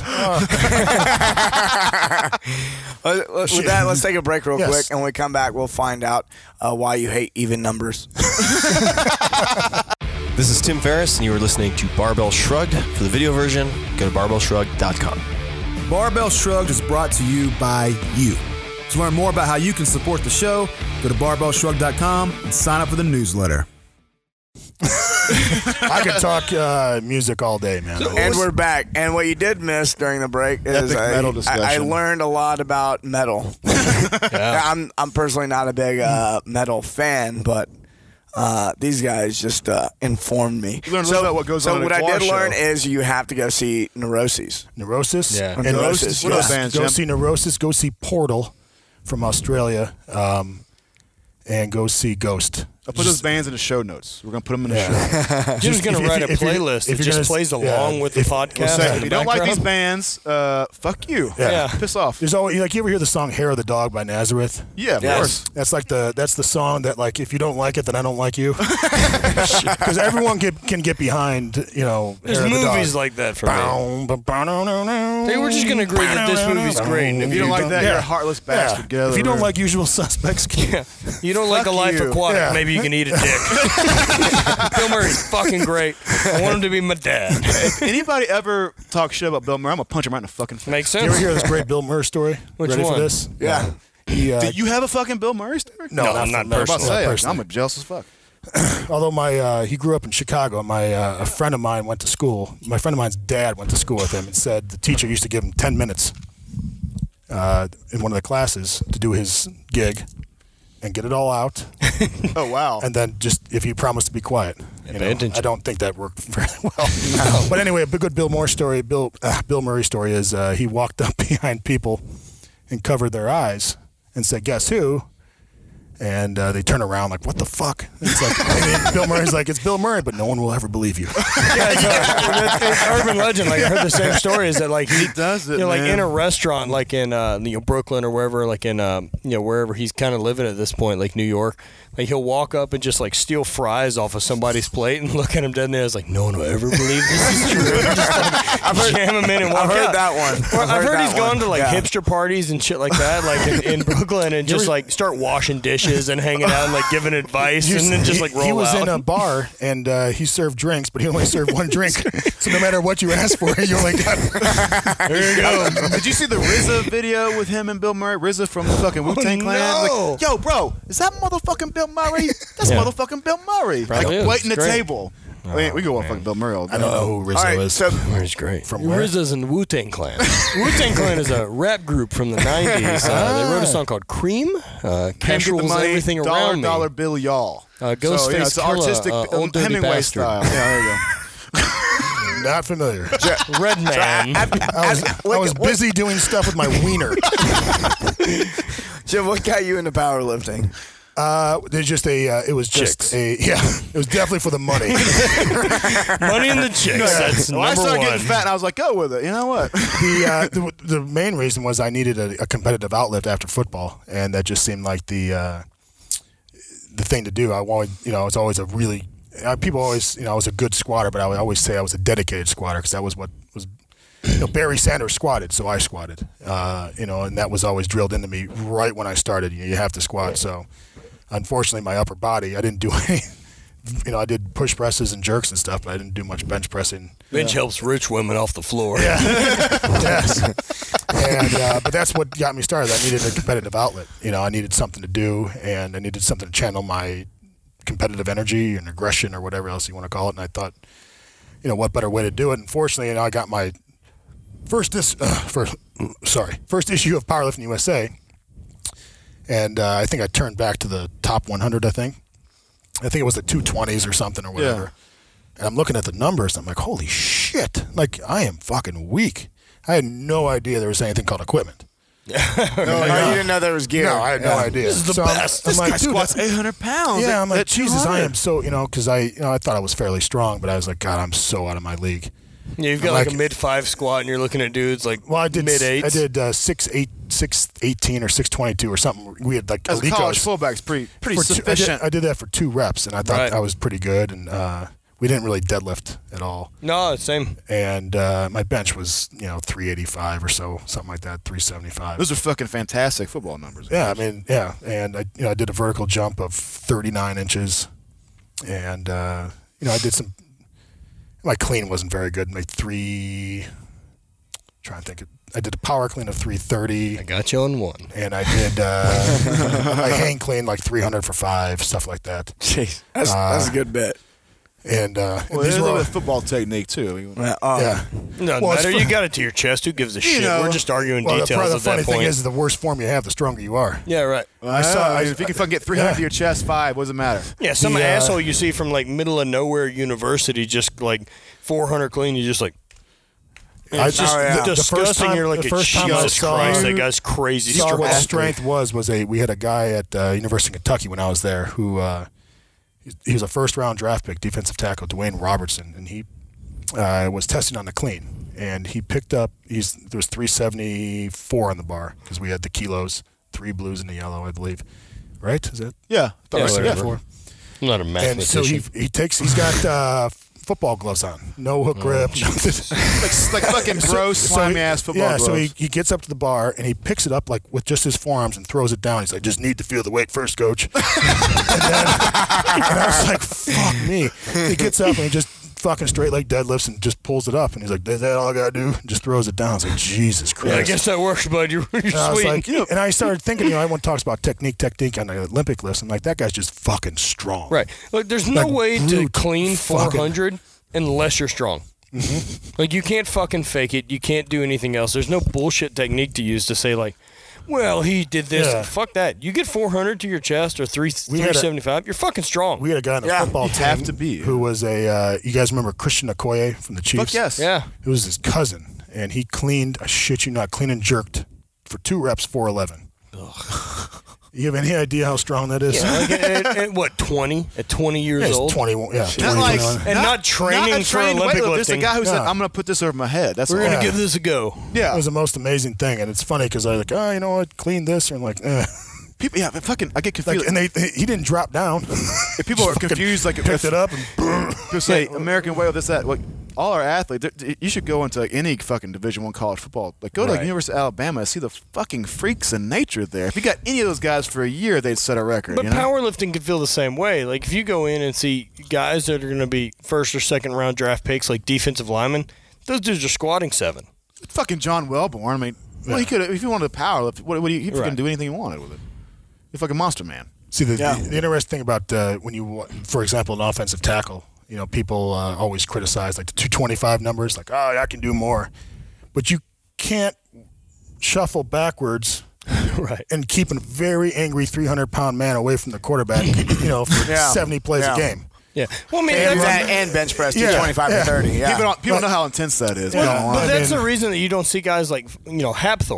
S1: With that, let's take a break real
S3: Yes.
S1: quick, and when we come back, we'll find out why you hate even numbers.
S2: This is Tim Ferriss, and you are listening to Barbell Shrugged. For the video version, go to barbellshrug.com.
S6: Barbell Shrugged is brought to you by you. To learn more about how you can support the show, go to barbellshrug.com and sign up for the newsletter.
S3: I could talk music all day, man.
S1: And we're back. And what you did miss during the break is
S5: Epic metal discussion.
S1: I learned a lot about metal. I'm personally not a big metal fan, but these guys just informed me.
S5: You learned a little about what goes on
S1: So
S5: at
S1: what
S5: a
S1: I did
S5: car
S1: learn
S5: show.
S1: is you have to go see Neurosis.
S3: Neurosis?
S4: Yeah.
S3: And
S1: Neurosis,
S3: What
S1: yeah.
S3: are those bands, Go see Neurosis, go see Portal from Australia, and go see Ghost.
S5: I'll put those bands in the show notes. We're going to put them in the show.
S4: Jim's going to write a playlist that just plays along with the podcast.
S5: Say,
S4: in
S5: if
S4: the
S5: you don't like
S4: background.
S5: these bands, fuck you.
S3: Yeah.
S5: Piss off.
S3: There's always, like, you ever hear the song "Hair of the Dog" by Nazareth?
S5: Yeah, of
S1: Yes.
S5: course.
S3: That's like that's the song that, like, if you don't like it, then I don't like you. Because everyone can get behind, you know.
S4: There's
S3: Hair of the
S4: movies
S3: Dog.
S4: like that for me.
S3: Hey,
S4: We're just going to agree that this movie's great. And
S5: If you don't like that, you're a heartless bastard. Get out of
S3: If
S5: the
S3: you don't
S5: room.
S3: like Usual Suspects,
S4: You don't like
S5: Fuck
S4: A Life
S5: you.
S4: Aquatic,
S3: Yeah.
S4: maybe you can eat a dick. Bill Murray's fucking great. I want him to be my dad.
S5: If anybody ever talks shit about Bill Murray, I'm going to punch him right in the fucking face.
S4: Makes
S3: you ever
S4: sense.
S3: hear this great Bill Murray story?
S4: Which
S3: Ready
S4: one?
S3: for this?
S1: Yeah.
S3: He,
S5: Do you have a fucking Bill Murray story?
S3: no,
S4: not
S3: not
S5: I'm about to
S3: personally.
S5: say,
S3: Not personally.
S5: I'm jealous as fuck.
S3: Although he grew up in Chicago, a friend of mine went to school. My friend of mine's dad went to school with him and said the teacher used to give him 10 minutes in one of the classes to do his gig and get it all out,
S5: Oh, wow.
S3: and then just if he promised to be quiet. You know,
S4: attention.
S3: I don't think that worked very well. But anyway, a good Bill Murray story. Bill Murray story is he walked up behind people and covered their eyes and said, "Guess who?" And they turn around like, "What the fuck?" And it's like, I mean, Bill Murray's like, "It's Bill Murray, but no one will ever believe you."
S4: It's urban legend. Like I heard the same story. Is that like he
S5: does it,
S4: You know, like
S5: man.
S4: in a restaurant, like in Brooklyn or wherever, like in wherever he's kind of living at this point, like New York. Like he'll walk up and just like steal fries off of somebody's plate and look at him dead in there. It's like no one will ever believe this is true. Just like jam him in and walk
S1: I've heard
S4: out.
S1: that one.
S4: Well, I've heard
S1: that
S4: he's gone
S1: one.
S4: to like
S1: Yeah.
S4: hipster parties and shit like that, like in Brooklyn, and just like start washing dishes and hanging out and like giving advice and then just like roll
S3: he was
S4: out.
S3: in a bar and he served drinks, but he only served one drink. So no matter what you asked for, you only got.
S5: There you go. Did you see the RZA video with him and Bill Murray? RZA from the fucking Wu-Tang Clan?
S4: no.
S5: Like, yo, bro, is that motherfucking Bill Murray? That's motherfucking Bill Murray.
S4: Probably is.
S5: Waiting the
S4: Great.
S5: table. I mean, we go on fucking Bill Murray all day.
S3: I don't know who Rizzo
S1: All right,
S3: is.
S1: so
S4: Where's great?
S3: From where?
S4: RZA's in Wu-Tang Clan. Wu-Tang Clan is a rap group from the 90s. They wrote a song called Cream.
S5: Can't
S4: Cash
S5: get the
S4: rules
S5: money,
S4: everything
S5: dollar,
S4: around me.
S5: dollar bill, y'all.
S4: Ghostface
S5: so, it's
S4: Killah,
S5: artistic
S4: Old Dirty
S5: Hemingway
S4: Bastard.
S5: style. Yeah, there you go.
S3: Not familiar.
S4: Red Man.
S3: I was busy doing stuff with my wiener.
S1: Jim, what got you into powerlifting?
S3: There's just it was just it was definitely for the money.
S4: Money and the chicks. That's number
S5: I started
S4: one.
S5: getting fat, and I was like, go with it. You know what?
S3: The main reason was I needed a competitive outlet after football, and that just seemed like the thing to do. I wanted, it's always a really people always, I was a good squatter, but I would always say I was a dedicated squatter because that was what was. Barry Sanders squatted, so I squatted. And that was always drilled into me right when I started. You have to squat. So, unfortunately, my upper body, I didn't do any. I did push presses and jerks and stuff, but I didn't do much bench pressing.
S4: Bench helps rich women off the floor.
S3: Yeah. Yes. And but that's what got me started. I needed a competitive outlet. I needed something to do, and I needed something to channel my competitive energy and aggression or whatever else you want to call it. And I thought, what better way to do it? Unfortunately, I got my first issue of Powerlifting USA, and I think I turned back to the top 100. I think it was the 220s or something or whatever. Yeah. And I'm looking at the numbers, and I'm like, holy shit! Like, I am fucking weak. I had no idea there was anything called equipment.
S1: You didn't know there was gear.
S3: No, I had no idea.
S4: This is the best.
S5: This guy squats 800 pounds.
S3: Yeah, I'm like, Jesus, I am so, because I thought I was fairly strong, but I was like, God, I'm so out of my league.
S4: Yeah, you've got like a mid-5 squat, and you're looking at dudes like mid-8s.
S3: I did 618 or 622 or something. We had like
S5: as a college fullback's pretty sufficient.
S3: I did that for 2 reps, and I thought I was pretty good. And we didn't really deadlift at all.
S4: No, same.
S3: And my bench was 385 or so, something like that, 375.
S5: Those are fucking fantastic football numbers.
S3: Yeah, I mean, yeah, and I did a vertical jump of 39 inches, and I did some. My clean wasn't very good. I did a power clean of 330.
S4: I got you on one.
S3: And I did my hang clean like 300 for 5, stuff like that.
S1: Jeez, that's a good bit.
S3: And
S5: these were a football technique too.
S3: Yeah.
S4: No matter. You got it to your chest. Who gives a shit? We're just arguing details at that point.
S3: The funny thing is, the worse form you have, the stronger you are.
S4: Yeah, right.
S5: Well, if you can fucking get 300 to your chest, 5, what does it matter?
S4: Yeah, some asshole you see from like middle of nowhere university, just like 400 clean. You just like. It's just disgusting. You're like, Jesus Christ, that guy's crazy.
S3: Saw what strength was we had a guy at University of Kentucky when I was there who. He was a first-round draft pick, defensive tackle, Dwayne Robertson, and he was testing on the clean. And he picked up, there was 374 on the bar because we had the kilos, 3 blues and a yellow, I believe. Right? Is that?
S5: Yeah.
S4: Yeah,
S3: 4.
S4: I'm not a mathematician.
S3: And so he's got football gloves on, no hook grip, nothing.
S5: like fucking gross, slimy-ass football gloves.
S3: So he gets up to the bar, and he picks it up like with just his forearms and throws it down. He's like, just need to feel the weight first, coach. and I was like, fuck me. He gets up, and he just fucking straight leg deadlifts and just pulls it up. And he's like, is that all I got to do? And just throws it down. I was like, Jesus Christ.
S4: Yeah, I guess that works, bud. You're sweet.
S3: I was like, and I started thinking, everyone talks about technique on the Olympic lifts. I'm like, that guy's just fucking strong.
S4: Right. Look, there's no way to clean 400 unless you're strong. Mm-hmm. Like, you can't fucking fake it. You can't do anything else. There's no bullshit technique to use to say, like, well, he did this. Yeah. Fuck that. You get 400 to your chest or 375, you're fucking strong.
S3: We had a guy on the football team who was you guys remember Christian Okoye from the Chiefs?
S5: Fuck yes.
S4: Yeah.
S3: It was his cousin, and he cleaned, I shit you not, clean and jerked for 2 reps, 411. You have any idea how strong that is?
S4: Yeah, like at what, 20? At 20 years old?
S3: 21, yeah.
S5: 20,
S4: not training for Olympic lifting.
S5: Just a guy who said, I'm going to put this over my head. We're
S4: going to give this a go.
S3: Yeah. It was the most amazing thing, and it's funny because I was like, you know what, clean this, and I'm like,
S5: People, I get confused.
S3: And he didn't drop down.
S5: If people are confused, like
S3: picked it up and
S5: just say American way, this, that. Like, all our athletes, you should go into any fucking Division I college football. Like, go to University of Alabama and see the fucking freaks in nature there. If you got any of those guys for a year, they'd set a record.
S4: But powerlifting can feel the same way. Like, if you go in and see guys that are going to be first or second round draft picks, like defensive linemen, those dudes are squatting 7.
S5: Fucking John Wellborn. I mean, well, he could if he wanted to powerlift. He could do anything he wanted with it. He's like a monster man.
S3: See, the interesting thing about when you, for example, an offensive tackle, people always criticize like the 225 numbers, like, I can do more. But you can't shuffle backwards and keep a very angry 300-pound man away from the quarterback, for 70 plays a game.
S4: Yeah. Well, I mean,
S1: and bench press 225 to 30. Yeah.
S5: People don't know how intense that is.
S4: But that's the reason that you don't see guys like, Hapthor.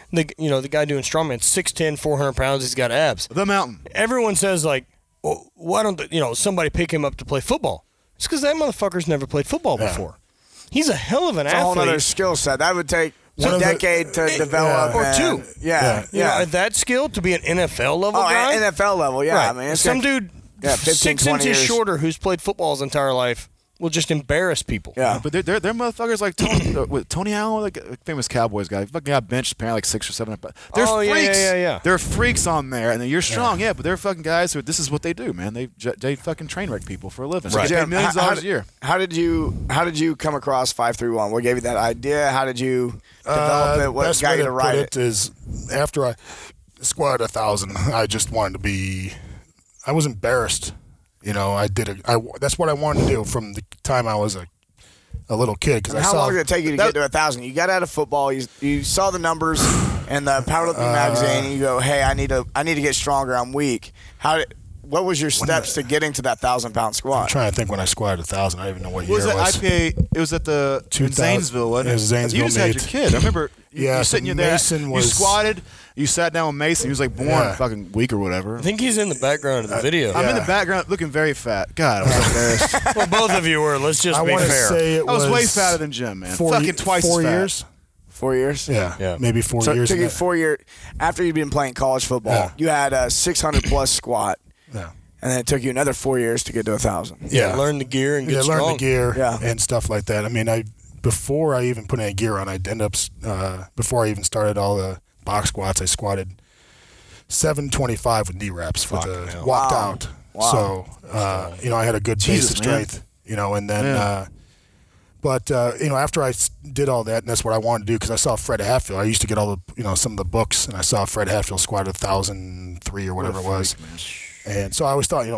S4: the guy doing strongman, 6'10", 400 pounds, he's got abs.
S5: The Mountain.
S4: Everyone says, like, well, why don't somebody pick him up to play football? It's because that motherfucker's never played football before. He's a hell of an athlete.
S1: It's a whole other skill set. That would take a decade to develop.
S4: Or two.
S1: Yeah.
S4: That skill to be an NFL level guy?
S1: NFL level, yeah.
S4: Right.
S1: I mean, it's
S4: some dude
S1: 15,
S4: 6
S1: 20
S4: inches
S1: years.
S4: shorter who's played football his entire life will just embarrass people.
S1: Yeah.
S5: But they're motherfuckers like Tony Allen, like a famous Cowboys guy. He fucking got benched apparently like 6 or 7. They're freaks.
S4: Yeah.
S5: They're freaks on there, and then you're strong, but they're fucking guys who this is what they do, man. They fucking train wreck people for a living. So
S4: Right.
S5: they pay millions of dollars a year.
S1: How did you come across 531? What gave you that idea? How did you develop it? What got you to write it?
S3: Is after I squatted 1,000, I just wanted to be. I was embarrassed. That's what I wanted to do from the time I was a little kid.
S1: How long did it take you to get to 1,000? You got out of football. You saw the numbers in the powerlifting magazine, and you go, "Hey, I need to get stronger. I'm weak." What was your steps to getting to that 1,000-pound squat?
S3: I'm trying to think when I squatted 1,000. I don't even know what year
S5: Was
S3: it
S5: it
S3: was.
S5: IPA? It was at the in Zanesville, wasn't it?
S3: It was Zanesville.
S5: You just had your kid. I remember.
S3: Yeah,
S5: you
S3: so
S5: sitting there.
S3: Mason
S5: You
S3: was-
S5: squatted. You sat down with Mason. He was like born fucking weak or whatever.
S4: I think he's in the background of the video.
S5: I'm in the background looking very fat. God, I was embarrassed.
S4: Well, both of you were. Let's just
S3: I
S4: be
S3: want to
S4: fair.
S3: say it
S5: I was way fatter than Jim, man. Fucking twice as
S3: 4
S5: fat.
S3: years.
S1: 4 years?
S3: Yeah, maybe 4
S1: So it
S3: years.
S1: took you 4 years. After you'd been playing college football,
S3: Yeah.
S1: you had a 600-plus squat,
S3: Yeah.
S1: and then it took you another 4 years to get to 1,000.
S3: Yeah.
S4: Learn the gear and get
S3: learn
S4: strong.
S3: the gear
S1: Yeah.
S3: and stuff like that. I mean, before I even put any gear on, I'd end up before I even started all the box squats, I squatted 725 with knee wraps with walked
S1: Wow.
S3: out.
S1: Wow.
S3: So I had a good base of strength. And then. But after I did all that, and that's what I wanted to do because I saw Fred Hatfield. I used to get all the some of the books, and I saw Fred Hatfield squat 1,003 or whatever it was. And so I always thought,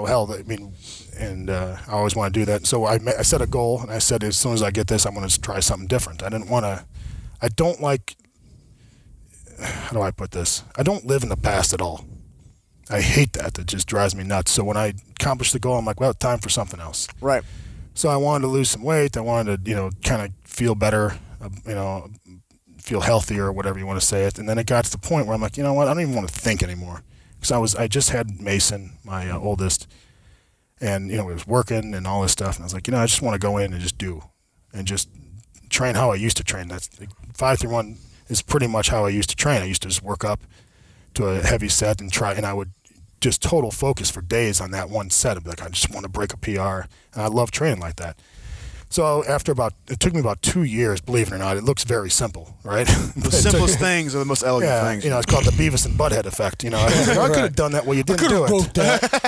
S3: I always want to do that. So I set a goal, and I said, as soon as I get this, I'm going to try something different. I don't like, how do I put this? I don't live in the past at all. I hate that. It just drives me nuts. So when I accomplished the goal, I'm like, well, time for something else.
S1: Right.
S3: So I wanted to lose some weight. I wanted to, kind of feel better, feel healthier or whatever you want to say it. And then it got to the point where I'm like, you know what? I don't even want to think anymore. Because I just had Mason, my oldest, and, he was working and all this stuff. And I was like, I just want to go in and just do and just train how I used to train. That's 531 is pretty much how I used to train. I used to just work up to a heavy set and try, and I would just total focus for days on that one set. I'd be like, I just want to break a PR, and I love training like that. So it took me about 2 years, believe it or not. It looks very simple, right?
S5: The simplest things are the most elegant things.
S3: It's called the Beavis and Butthead effect. I was like, I could have done that. Well, you didn't do it.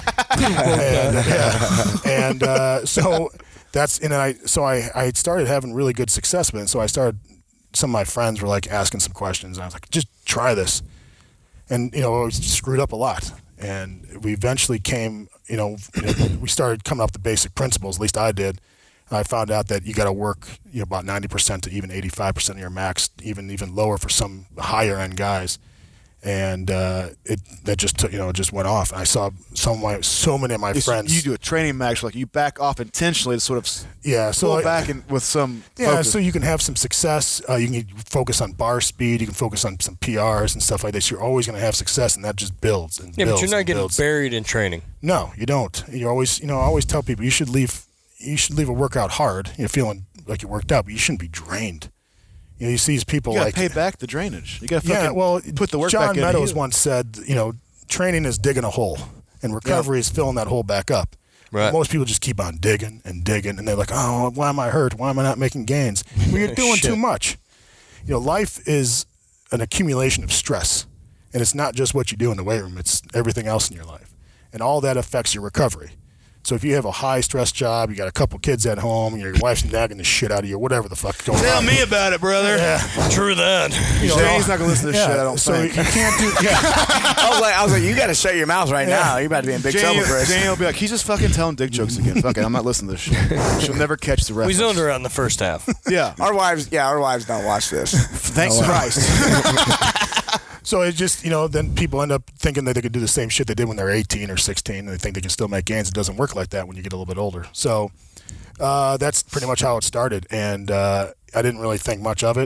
S3: So that's, and then I started having really good success with it. So some of my friends were like asking some questions, and I was like, just try this. And, I screwed up a lot. And we eventually came, we started coming up with the basic principles, at least I did. I found out that you got to work, about 90% to even 85% of your max, even lower for some higher end guys. And that just took, it just went off. And I saw so many of my friends.
S5: You do a training max, like you back off intentionally to sort of
S3: pull
S5: back with some focus.
S3: So you can have some success. You can focus on bar speed. You can focus on some PRs and stuff like this. You're always going to have success, and that just builds and builds.
S4: But you're not getting buried in training.
S3: No, you don't. You always, I always tell people you should leave a workout hard, feeling like you worked out, but you shouldn't be drained. You see these people
S5: you gotta
S3: like
S5: pay back the drainage. You got to put the work
S3: John
S5: back in.
S3: John Meadows once said, training is digging a hole, and recovery is filling that hole back up.
S4: Right.
S3: Most people just keep on digging and digging, and they're like, oh, why am I hurt? Why am I not making gains? Well, you're doing too much. Life is an accumulation of stress, and it's not just what you do in the weight room. It's everything else in your life, and all that affects your recovery. So if you have a high-stress job, you got a couple kids at home, and your wife's nagging the shit out of you, whatever the fuck going on.
S5: Tell me about it, brother.
S3: Yeah.
S4: True that.
S5: Shane's not going to listen to this shit, I don't
S3: so
S5: think.
S3: you can't do
S1: I was like, you got to shut your mouth right now. You're about to be in big trouble, Chris.
S5: Jane will be like, he's just fucking telling dick jokes again. Fuck it, I'm not listening to this shit. She'll never catch the reference.
S4: We zoned her out in the first half.
S5: Yeah.
S1: Our wives don't watch this.
S5: Thanks Christ.
S3: So it just, then people end up thinking that they could do the same shit they did when they're 18 or 16, and they think they can still make gains. It doesn't work like that when you get a little bit older. So that's pretty much how it started, and I didn't really think much of it.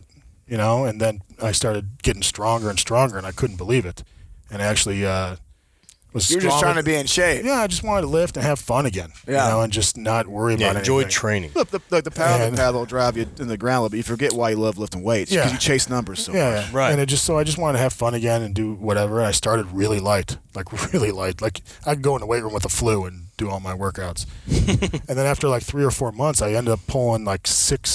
S3: you know, and then I started getting stronger and stronger, and I couldn't believe it. And I actually was
S1: You're just trying to be in shape.
S3: Yeah, I just wanted to lift and have fun again, you know, and just not worry about
S4: enjoy
S3: anything.
S4: training.
S5: Look, the paddle will drive you in the ground a little bit. You forget why you love lifting weights because you chase numbers so much.
S4: Right.
S3: And I just wanted to have fun again and do whatever. And I started really light, like really light. Like I could go in the weight room with the flu and do all my workouts. And then after like 3 or 4 months, I ended up pulling like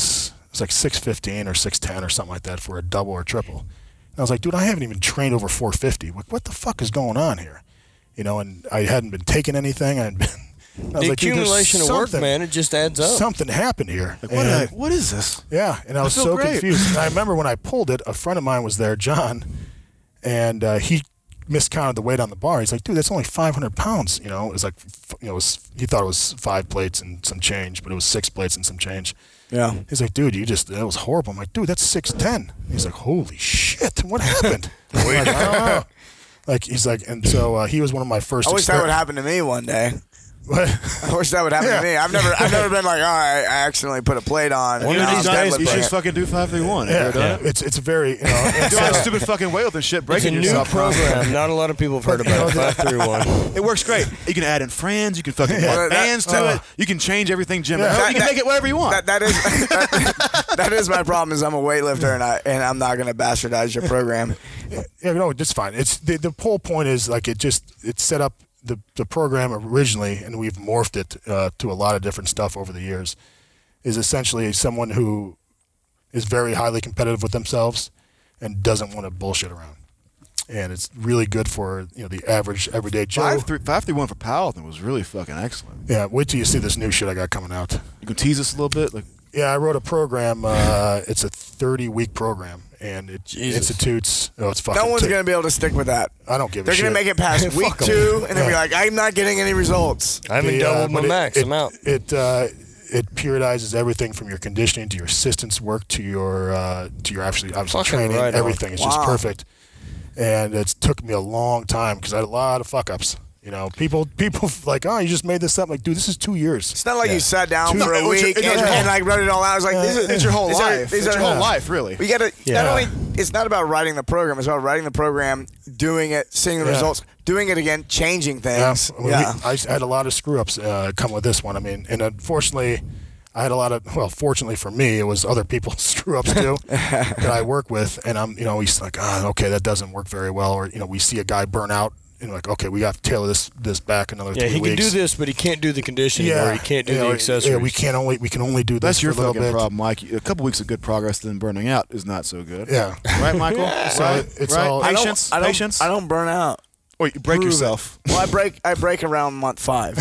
S3: 615 or 610 or something like that for a double or triple. And I was like, dude, I haven't even trained over 450. Like, what the fuck is going on here? You know, and I hadn't been taking anything. I was
S4: the
S3: like,
S4: accumulation of work, man, it just adds up.
S3: Something happened here.
S5: Like, what is this?
S3: Yeah, and I was so confused. And I remember when I pulled it, a friend of mine was there, John, and he miscounted the weight on the bar. He's like, dude, that's only 500 pounds. You know, it was like, he thought it was 5 plates and some change, but it was 6 plates and some change.
S1: Yeah.
S3: He's like, dude, that was horrible. I'm like, dude, that's 610. He's like, holy shit, what happened? I'm like, I don't know. Like, he's like, and so he was one of my first.
S1: I wish that would happen to me one day.
S3: What?
S1: I wish that would happen to me. I've never been like, I accidentally put a plate on.
S5: One of these days, you should just fucking do 531.
S3: Yeah. It's very, you know.
S5: Do all that stupid fucking weightlifting shit, breaking yourself.
S4: It's a new program. Not a lot of people have heard about it. 531.
S5: It works great. You can add in friends. You can fucking add fans to it. You can change everything, Jim. You can make it whatever you want.
S1: That is my problem. Is I'm a weightlifter and I'm not going to bastardize your program.
S3: Yeah, no, it's fine. It's the whole point is like it's set up the program originally, and we've morphed it to a lot of different stuff over the years. Is essentially someone who is very highly competitive with themselves and doesn't want to bullshit around. And it's really good for the average everyday Joe.
S5: 531 for powerlifting was really fucking excellent.
S3: Yeah, wait till you see this new shit I got coming out.
S5: You can tease us a little bit.
S3: Yeah, I wrote a program. It's a 30-week program, and it institutes. Oh, it's fucking.
S1: No one's gonna be able to stick with that.
S3: I don't give a shit.
S1: They're gonna make it past week 2, and then be like, "I'm not getting any results.
S4: I haven't doubled my max. I'm out."
S3: It periodizes everything from your conditioning to your assistance work to your obviously training.
S4: Right
S3: everything is just perfect, and it took me a long time because I had a lot of fuck ups. You know, people like, oh, you just made this up. Like, dude, this is 2 years.
S1: It's not like you sat down for a week and like wrote it all out. It's like
S5: it's your whole life. It's your whole life, really.
S1: You gotta not only. It's not about writing the program. It's about writing the program, doing it, seeing the results, doing it again, changing things.
S3: I had a lot of screw ups come with this one. I mean, and unfortunately, I had a lot of. Well, fortunately for me, it was other people's screw ups too that I work with, and he's like, okay, that doesn't work very well, or we see a guy burn out. And like, okay, we got to tailor this back another 3 weeks.
S4: Yeah, he can do this, but he can't do the conditioning, or he can't do the accessories.
S3: Yeah, we can only do this.
S5: That's your
S3: for a
S5: fucking
S3: bit.
S5: problem, Mike. A couple weeks of good progress, then burning out is not so good.
S3: Yeah,
S5: right, Michael.
S3: So it's all
S5: patience.
S1: I don't burn out.
S5: Or you break yourself.
S1: Well, I break around month 5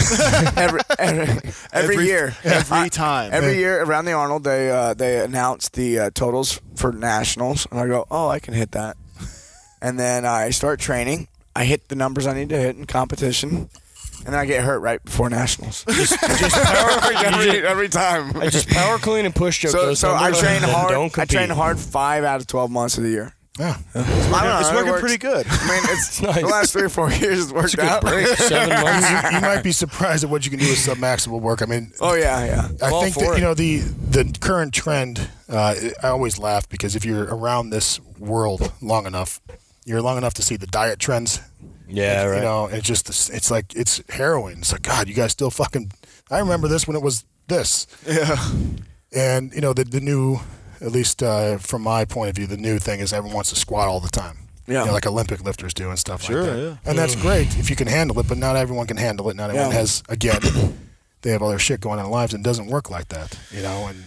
S1: every year.
S5: Every time.
S1: Every year around the Arnold, they announce the totals for nationals, and I go, oh, I can hit that, and then I start training. I hit the numbers I need to hit in competition, and then I get hurt right before nationals. just every time.
S4: I just power clean and push choke those
S1: so
S4: numbers.
S1: I train hard.
S4: Don't compete.
S1: I train hard 5 out of 12 months of the year.
S3: Yeah,
S5: it's working pretty good.
S1: I mean, it's
S4: nice.
S1: The last 3 or 4 years it's worked out.
S4: Break. 7 months.
S3: you might be surprised at what you can do with submaximal work. I mean,
S1: yeah.
S3: I think that the current trend. I always laugh because if you're around this world long enough. You're long enough to see the diet trends.
S4: Yeah, right.
S3: It's like it's harrowing. It's like, God, you guys still fucking. I remember this when it was this.
S5: Yeah.
S3: And the new, at least from my point of view, the new thing is everyone wants to squat all the time.
S1: Yeah.
S3: Like Olympic lifters do and stuff like that.
S5: Yeah.
S3: And that's great if you can handle it, but not everyone can handle it. Not everyone has. Again, they have other shit going on in their lives and it doesn't work like that. And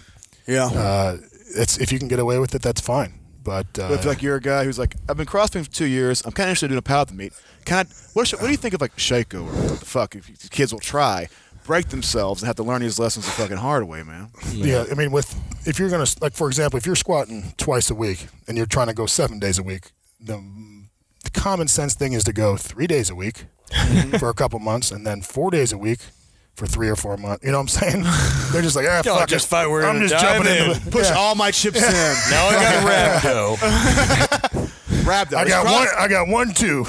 S3: it's if you can get away with it, that's fine. But
S5: if like you're a guy who's like, I've been CrossFit for 2 years, I'm kind of interested in doing a powerlifting meet. What do you think of like Shaco or what the fuck? If kids will try, break themselves and have to learn these lessons the fucking hard way, man.
S3: Yeah, I mean, if you're gonna for example, if you're squatting twice a week and you're trying to go 7 days a week, the common sense thing is to go 3 days a week for a couple months and then 4 days a week. For 3 or 4 months, you know what I'm saying? They're just like, fuck it. I'm just jumping in.
S5: Push all my chips in.
S4: Now I got rhabdo.
S5: Rhabdo.
S3: I got 1, 2.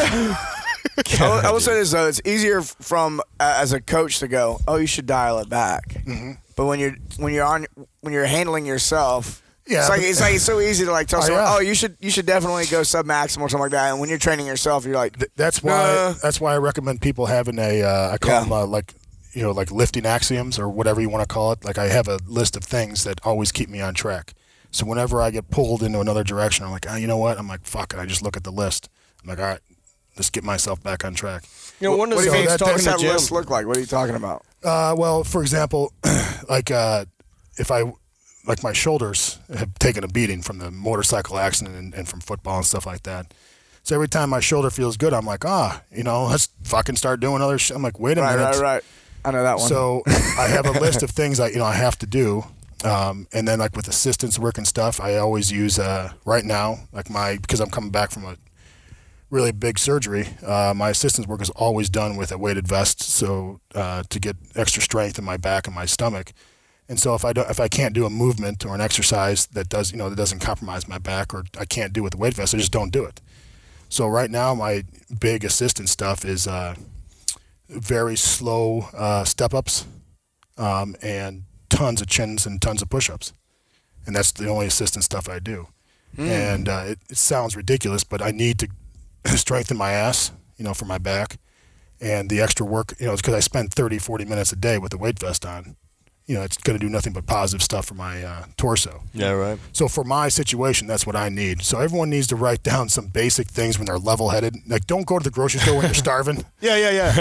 S1: I will say this though: it's easier from as a coach to go, oh, you should dial it back. Mm-hmm. But when you're handling yourself,
S3: Yeah,
S1: it's like it's so easy to like tell someone, you should definitely go sub maximal or something like that. And when you're training yourself, you're like,
S3: that's why I recommend people having I call them like lifting axioms or whatever you want to call it. Like I have a list of things that always keep me on track. So whenever I get pulled into another direction, I'm like, you know what? I'm like, fuck it. I just look at the list. I'm like, all right, let's get myself back on track.
S1: One of the things talking that list look like? What are you talking about?
S3: Well, for example, like if I. Like my shoulders have taken a beating from the motorcycle accident and from football and stuff like that. So every time my shoulder feels good, I'm like, let's fucking start doing other shit. I'm like, wait a minute.
S1: Right. I know that one.
S3: So I have a list of things I have to do. And then like with assistance work and stuff, I always use right now, because I'm coming back from a really big surgery, my assistance work is always done with a weighted vest. So to get extra strength in my back and my stomach. And so if I can't do a movement or an exercise that doesn't compromise my back, or I can't do with the weight vest, I just don't do it. So right now my big assistance stuff is very slow step ups and tons of chins and tons of push ups, and that's the only assistance stuff I do. And it sounds ridiculous, but I need to strengthen my ass, for my back, and the extra work, it's because I spend 30-40 minutes a day with the weight vest on. It's going to do nothing but positive stuff for my torso.
S4: Yeah, right.
S3: So for my situation, that's what I need. So everyone needs to write down some basic things when they're level-headed. Like, don't go to the grocery store when you're starving.
S5: Yeah.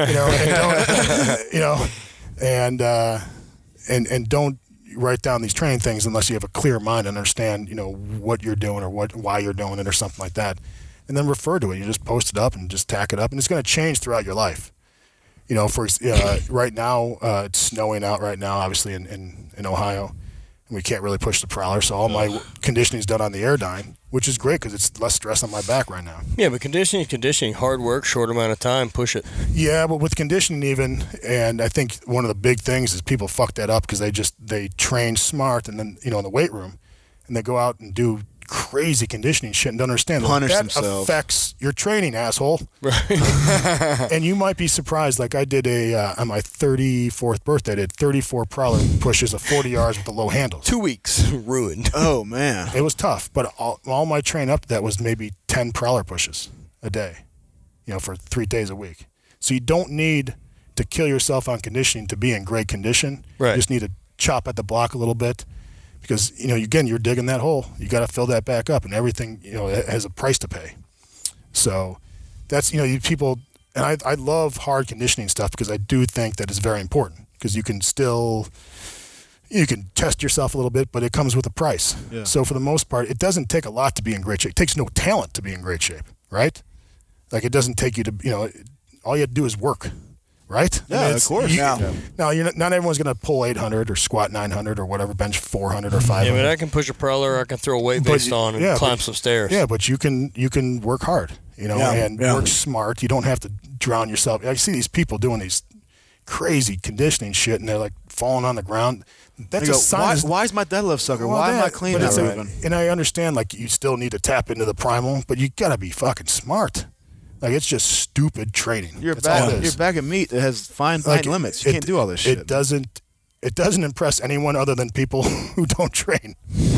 S3: And don't write down these training things unless you have a clear mind and understand, what you're doing or why you're doing it or something like that. And then refer to it. You just post it up and just tack it up, and it's going to change throughout your life. Right now, it's snowing out right now, obviously, in Ohio. And we can't really push the prowler, so all my conditioning is done on the Airdyne, which is great because it's less stress on my back right now.
S4: Yeah, but conditioning, hard work, short amount of time, push it.
S3: Yeah, but with conditioning even, and I think one of the big things is people fuck that up because they train smart and then, in the weight room, and they go out and do crazy conditioning shit and don't understand that affects your training, asshole.
S4: Right.
S3: And you might be surprised. Like I did on my 34th birthday, I did 34 prowler pushes of 40 yards with the low handles.
S4: 2 weeks ruined.
S5: Oh man,
S3: it was tough. But all my training up to that was maybe 10 prowler pushes a day, for 3 days a week. So you don't need to kill yourself on conditioning to be in great condition.
S4: Right.
S3: You just need to chop at the block a little bit. Because, again, you're digging that hole. You got to fill that back up, and everything, it has a price to pay. So that's, people, and I love hard conditioning stuff because I do think that it's very important because you can test yourself a little bit, but it comes with a price.
S5: Yeah.
S3: So for the most part, it doesn't take a lot to be in great shape. It takes no talent to be in great shape, right? Like it doesn't take you to, all you have to do is work. Right?
S5: Yeah, of course.
S3: Now, not everyone's going to pull 800 or squat 900 or whatever, bench 400 or 500.
S4: Yeah, but I can push a prowler, I can throw a weight vest on and climb some stairs.
S3: Yeah, but you can work hard, and work smart. You don't have to drown yourself. I see these people doing these crazy conditioning shit, and they're like falling on the ground. That's a sign.
S5: Why is my deadlift sucker? Why am I clean?
S3: And I understand, like, you still need to tap into the primal, but you got to be fucking smart. Like, it's just stupid training.
S5: Your bag of meat that has fine limits. You can't do all this shit.
S3: It doesn't impress anyone other than people who don't train.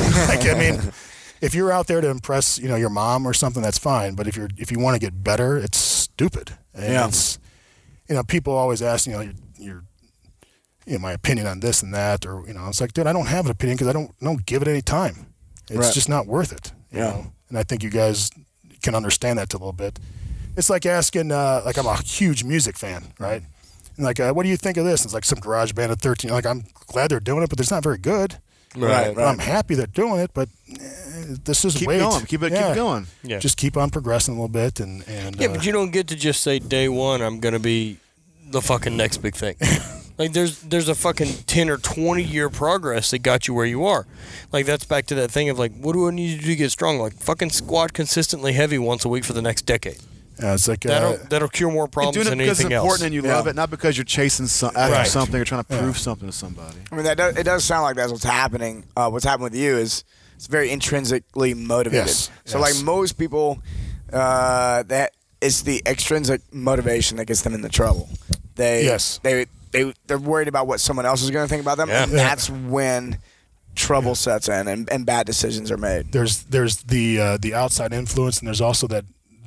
S3: If you're out there to impress, your mom or something, that's fine. But if you want to get better, it's stupid. And it's, people always ask, your my opinion on this and that, or it's like, dude, I don't have an opinion because I don't give it any time. It's just not worth it. You know? And I think you guys can understand that a little bit. It's like asking, like, I'm a huge music fan, right? And like, what do you think of this? It's like some garage band at 13. Like, I'm glad they're doing it, but it's not very good.
S4: Right.
S3: I'm happy they're doing it, but this is
S5: keep
S3: wait.
S5: Going. Keep going.
S4: Yeah.
S3: Just keep on progressing a little bit, and
S4: but you don't get to just say day one, I'm gonna be the fucking next big thing. Like there's a fucking 10 or 20 year progress that got you where you are. Like that's back to that thing of like, what do I need to do to get strong? Like fucking squat consistently heavy once a week for the next decade.
S3: It's like
S4: that'll cure more problems than anything else.
S5: You're doing it because it's important and you love it, not because you're chasing after something or trying to prove something to somebody.
S1: I mean, it does sound like that's what's happening. What's happened with you is it's very intrinsically motivated.
S3: Yes.
S1: So like most people, that it's the extrinsic motivation that gets them into trouble. They're worried about what someone else is going to think about them, and that's when trouble sets in and bad decisions are made.
S3: There's the outside influence, and there's also that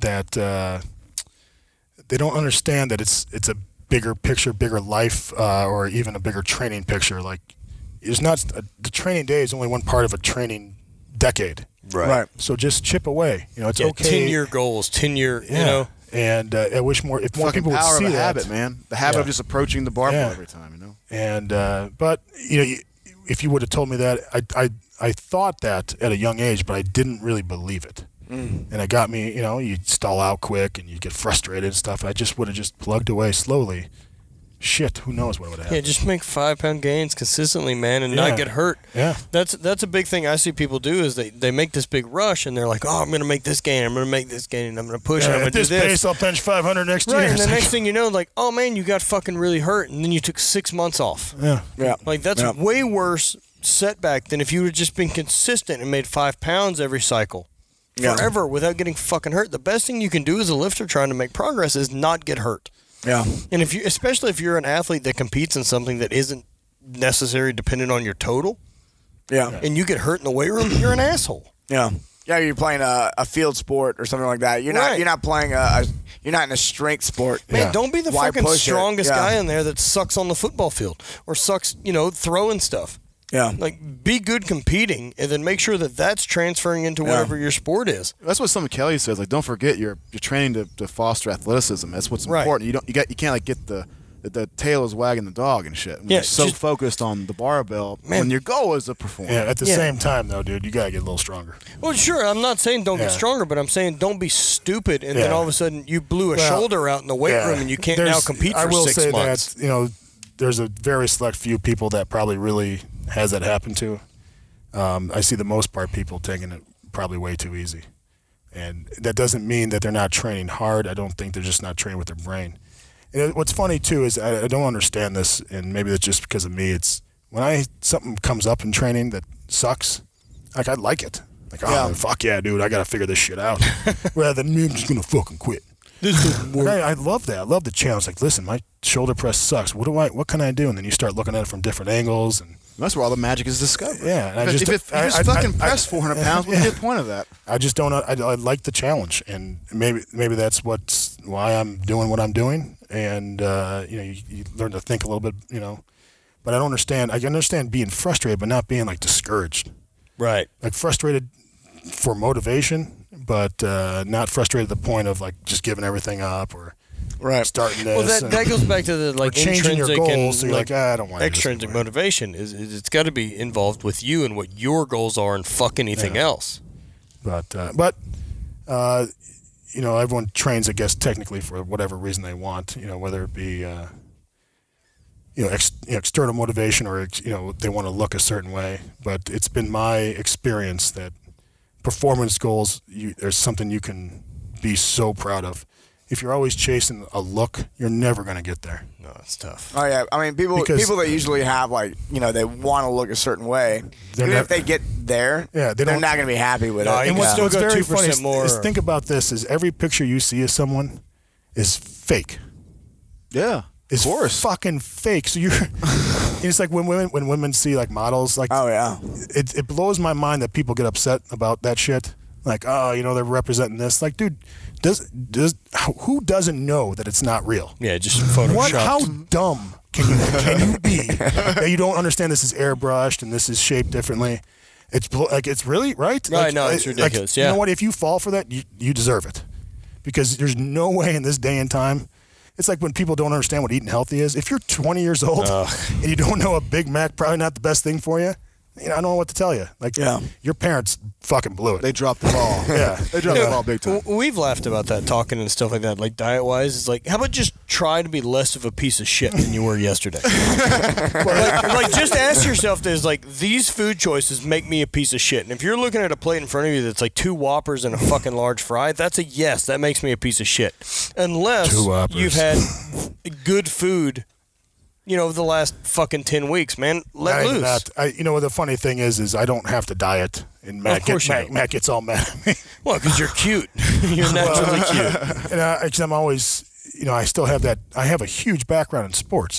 S3: they don't understand that it's a bigger picture, bigger life, or even a bigger training picture. Like, it's not the training day is only one part of a training decade.
S1: Right.
S3: So just chip away. It's okay.
S4: 10-year goals, 10-year. You know.
S3: And I wish more people would
S5: power
S3: see
S5: of a
S3: that.
S5: habit, man. The habit of just approaching the barbell every time.
S3: And but if you would have told me that, I thought that at a young age, but I didn't really believe it. And it got me, you'd stall out quick and you get frustrated and stuff. I just would have just plugged away slowly. Shit, who knows what would have happened.
S4: Yeah, just make 5-pound gains consistently, man, and not get hurt.
S3: Yeah.
S4: That's a big thing I see people do is they make this big rush and they're like, oh, I'm going to make this gain, I'm going to make this gain, and I'm going to push, and I'm going to do
S3: this. At this pace, I'll bench 500 next year.
S4: Right, and the next thing you know, like, oh, man, you got fucking really hurt, and then you took 6 months off.
S3: Yeah.
S4: Like, that's way worse setback than if you would have just been consistent and made 5 pounds every cycle. Forever without getting fucking hurt. The best thing you can do as a lifter trying to make progress is not get hurt.
S1: Yeah.
S4: And especially if you're an athlete that competes in something that isn't necessarily dependent on your total.
S1: Yeah.
S4: And you get hurt in the weight room, you're an asshole.
S1: Yeah. Yeah, you're playing a field sport or something like that. You're not playing you're not in a strength sport.
S4: Man, don't be the
S1: Why
S4: fucking
S1: push it?
S4: strongest guy in there that sucks on the football field or sucks, throwing stuff.
S1: Yeah.
S4: Like, be good competing, and then make sure that that's transferring into whatever your sport is.
S5: That's what some of Kelly says. Like, don't forget you're training to foster athleticism. That's what's important. You can't like get the tail is wagging the dog and shit. When you're so focused on the barbell, when your goal is to perform.
S3: Yeah. At the same time, though, dude, you gotta get a little stronger.
S4: Well, sure. I'm not saying don't get stronger, but I'm saying don't be stupid, and then all of a sudden you blew a shoulder out in the weight room, and you can't now compete for 6 months.
S3: I will say that there's a very select few people that probably really has that happen to. I see the most part people taking it probably way too easy. And that doesn't mean that they're not training hard. I don't think they're just not training with their brain. And what's funny, too, is I don't understand this, and maybe that's just because of me. It's when something comes up in training that sucks, like, I like it. Like, fuck yeah, dude, I got to figure this shit out. Rather than me, I'm just going to fucking quit. I love that. I love the challenge. Like, listen, my shoulder press sucks. What can I do? And then you start looking at it from different angles. And
S5: that's where all the magic is discovered.
S3: Yeah. And
S5: if you fucking press 400 pounds, what's the point of that?
S3: I just don't. I like the challenge, and maybe that's why I'm doing what I'm doing. And you learn to think a little bit. But I don't understand. I can understand being frustrated, but not being like discouraged.
S4: Right.
S3: Like frustrated for motivation, but not frustrated to the point of like just giving everything up or starting this.
S4: Well, that goes back to the like
S3: changing your
S4: intrinsic
S3: goals. So
S4: and
S3: you're like, I don't want
S4: extrinsic motivation. It's got to be involved with you and what your goals are, and fuck anything else.
S3: But everyone trains, I guess, technically for whatever reason they want. Whether it be external motivation or they want to look a certain way. But it's been my experience that performance goals, there's something you can be so proud of. If you're always chasing a look, you're never going to get there.
S4: No, it's tough.
S1: Oh yeah, I mean people that usually have they want to look a certain way. Even if they get there, they're not going to be happy with it.
S4: And
S3: what's
S4: still got
S3: 2%
S4: more.
S3: Is think about this: is every picture you see of someone is fake.
S5: Yeah.
S3: It's fucking fake. So it's like when women see like models, like,
S1: oh yeah,
S3: it blows my mind that people get upset about that shit. Like, oh, they're representing this. Like, dude, who doesn't know that it's not real?
S4: Yeah, just photoshopped.
S3: How dumb can you be that you don't understand this is airbrushed and this is shaped differently? It's really right.
S4: Right, no, it's ridiculous.
S3: You know what? If you fall for that, you deserve it, because there's no way in this day and time. It's like when people don't understand what eating healthy is. If you're 20 years old and you don't know a Big Mac probably not the best thing for you, I don't know what to tell you. Like, your parents fucking blew it.
S5: They dropped the ball.
S3: They
S5: dropped the ball big time.
S4: We've laughed about that, talking and stuff like that. Like, diet-wise, it's like, how about just try to be less of a piece of shit than you were yesterday? like, just ask yourself this, like, these food choices make me a piece of shit. And if you're looking at a plate in front of you that's like 2 Whoppers and a fucking large fry, that's a yes, that makes me a piece of shit. Unless you've had good food the last fucking 10 weeks, man. Let loose.
S3: The funny thing is I don't have to diet, and Matt gets all mad at me.
S4: Well, because you're cute. You're naturally cute.
S3: And I'm always, I still have that. I have a huge background in sports.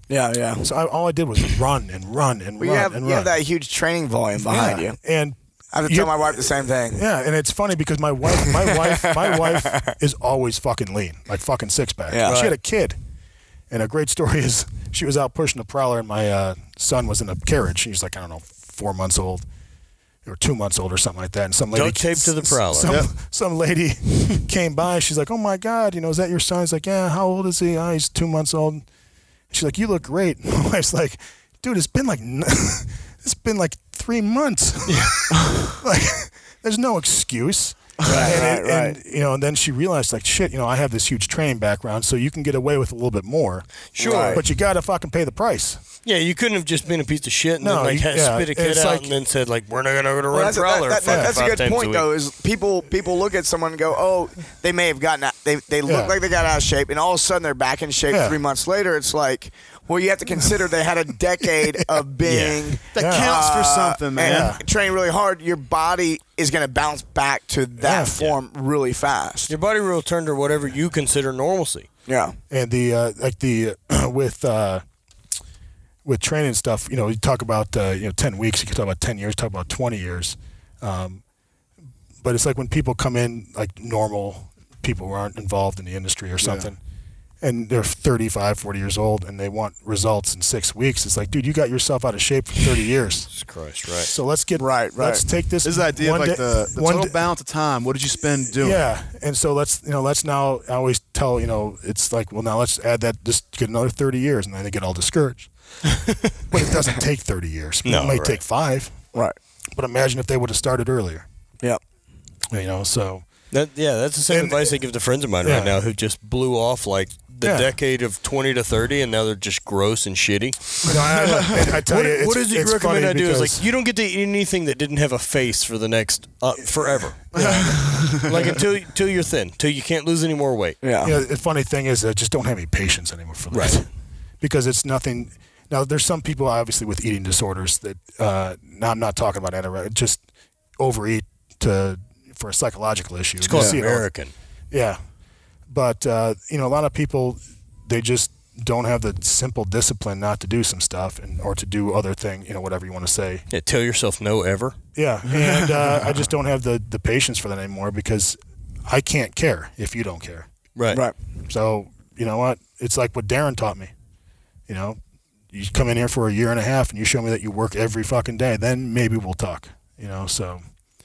S1: Yeah.
S3: So all I did was run and run and
S1: Well,
S3: run and
S1: you
S3: run.
S1: have that huge training volume behind you.
S3: And
S1: I have to tell my wife the same thing.
S3: Yeah, and it's funny because my wife is always fucking lean, like fucking six pack.
S1: Yeah.
S3: She had a kid, and a great story is she was out pushing a prowler, and my son was in a carriage. He's like, I don't know, 4 months old or 2 months old or something like that. And some lady
S4: Duct tape to the prowler.
S3: Some lady came by. She's like, oh my God, is that your son? He's like, yeah. How old is he? Oh, he's 2 months old. She's like, you look great. My wife's like, dude, it's been like 3 months. Like, there's no excuse.
S1: Right.
S3: And and then she realized, like, shit, I have this huge training background, so you can get away with a little bit more.
S4: Sure.
S1: Right.
S3: But you got to fucking pay the price.
S4: Yeah, you couldn't have just been a piece of shit and
S3: No,
S4: then spit a kid
S3: it's
S4: out
S3: like-
S4: and then said, like, we're not going to go to
S1: Well,
S4: Red Prowler
S1: that's a
S4: 5
S1: good
S4: times
S1: point,
S4: a
S1: though,
S4: week.
S1: is people look at someone and go, oh, they may have gotten out. They look like they got out of shape, and all of a sudden they're back in shape 3 months later. It's like, well, you have to consider they had a decade of being
S5: That counts for something, man.
S1: and training really hard. Your body is going to bounce back to that form really fast.
S4: Your body will return to whatever you consider normalcy.
S1: Yeah.
S3: And with training stuff, you talk about 10 weeks, you can talk about 10 years, talk about 20 years. But it's like when people come in, like normal people who aren't involved in the industry or something, and they're 35, 40 years old, and they want results in 6 weeks. It's like, dude, you got yourself out of shape for 30 years.
S4: Jesus Christ, right.
S3: So let's get
S1: Right.
S3: Let's take this.
S5: This is the idea of
S3: one
S5: like
S3: day-
S5: the
S3: one
S5: total
S3: day-
S5: balance of time. What did you spend doing?
S3: Yeah, and so let's now. I always tell it's like, well, now let's add that. Just get another 30 years, and then they get all discouraged. But it doesn't take 30 years.
S4: No,
S3: it might
S4: right.
S3: take 5.
S1: Right.
S3: But imagine if they would have started earlier.
S1: Yep.
S3: So
S4: That's the same
S3: And-
S4: advice I give to friends of mine
S3: Yeah.
S4: right now who just blew off like the decade of 20 to 30, and now they're just gross and shitty.
S3: I tell you,
S4: What does he
S3: it's
S4: recommend
S3: funny
S4: I do? Is
S3: because-
S4: like, you don't get to eat anything that didn't have a face for the next forever. Like until you're thin, till you can't lose any more weight.
S1: Yeah.
S3: the funny thing is, I just don't have any patience anymore for that.
S4: Right.
S3: Because it's nothing. Now, there's some people, obviously, with eating disorders that, now I'm not talking about anorexia, just overeat for a psychological issue.
S4: It's called
S3: You see it all-
S4: American.
S3: Yeah. But, a lot of people, they just don't have the simple discipline not to do some stuff or to do other things, whatever you want to say.
S4: Yeah, tell yourself no ever.
S3: Yeah. And I just don't have the patience for that anymore because I can't care if you don't care.
S4: Right.
S1: Right.
S3: So, you know what? It's like what Darren taught me. You come in here for a year and a half and you show me that you work every fucking day, then maybe we'll talk. So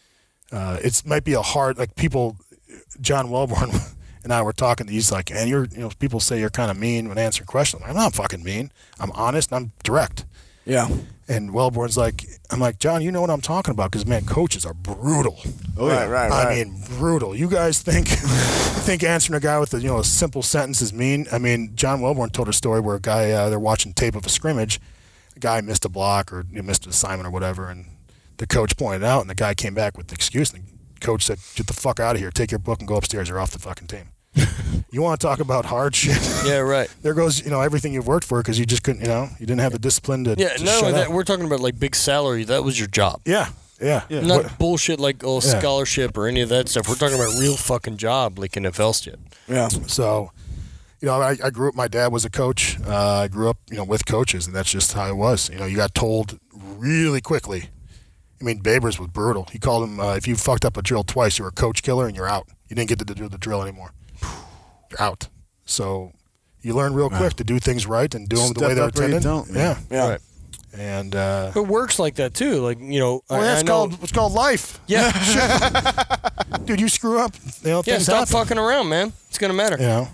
S3: it might be a hard, like people, John Wellborn and I were talking, he's like, and people say you're kind of mean when answering questions. I'm not fucking mean. I'm honest and I'm direct.
S1: Yeah.
S3: And Wellborn's like, I'm like, John, you know what I'm talking about because, man, coaches are brutal.
S5: Oh, yeah.
S1: Right.
S3: I mean, brutal. You guys think answering a guy with a simple sentence is mean? I mean, John Wellborn told a story where a guy, they're watching tape of a scrimmage, a guy missed a block or missed an assignment or whatever, and the coach pointed out, and the guy came back with the excuse, and the coach said, get the fuck out of here, take your book and go upstairs, you're off the fucking team. You want to talk about hard shit?
S4: Yeah, right.
S3: There goes, everything you've worked for because you just couldn't, you didn't have the discipline to
S4: Yeah,
S3: just
S4: not
S3: shut
S4: only that,
S3: up.
S4: we're talking about like big salary. That was your job.
S3: Yeah.
S4: Not
S3: What-
S4: bullshit like scholarship or any of that stuff. We're talking about real fucking job like NFL shit.
S1: Yeah.
S3: So, I grew up, my dad was a coach. I grew up, with coaches, and that's just how it was. You got told really quickly. I mean, Babers was brutal. He called him, if you fucked up a drill twice, you were a coach killer and you're out. You didn't get to do the drill anymore. You're out. So you learn real quick to do things right and do them the way
S5: Step
S3: they're
S5: up or you
S3: intended.
S5: don't, man.
S1: Yeah.
S4: Right.
S3: And
S4: It works like that too. Like,
S3: it's called life.
S4: Yeah.
S3: Dude, you screw up.
S4: Yeah,
S3: Things
S4: stop
S3: happen.
S4: fucking around, man. It's going to matter.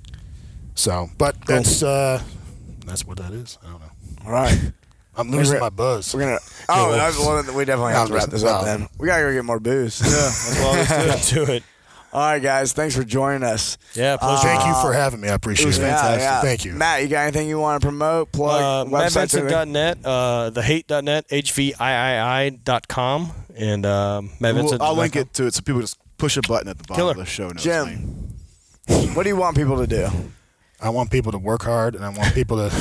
S3: So, but that's what that is. I don't know.
S1: All right.
S3: I'm losing my buzz.
S1: We're gonna. We definitely have to wrap this up. Then we gotta go get more booze.
S4: Let's do it.
S1: All right, guys. Thanks for joining us.
S4: Yeah, pleasure.
S3: Thank you for having me. I appreciate it.
S1: Yeah.
S3: Thank you.
S1: Matt, you got anything you want to promote? Plug websites? Anything?
S4: MattVincent.net, thehate.net, HVIII.com, and MattVincent.
S5: I'll link it to it so people just push a button at the bottom
S4: Killer.
S5: of the show notes. man.
S1: Jim, what do you want people to do?
S3: I want people to work hard, and I want people to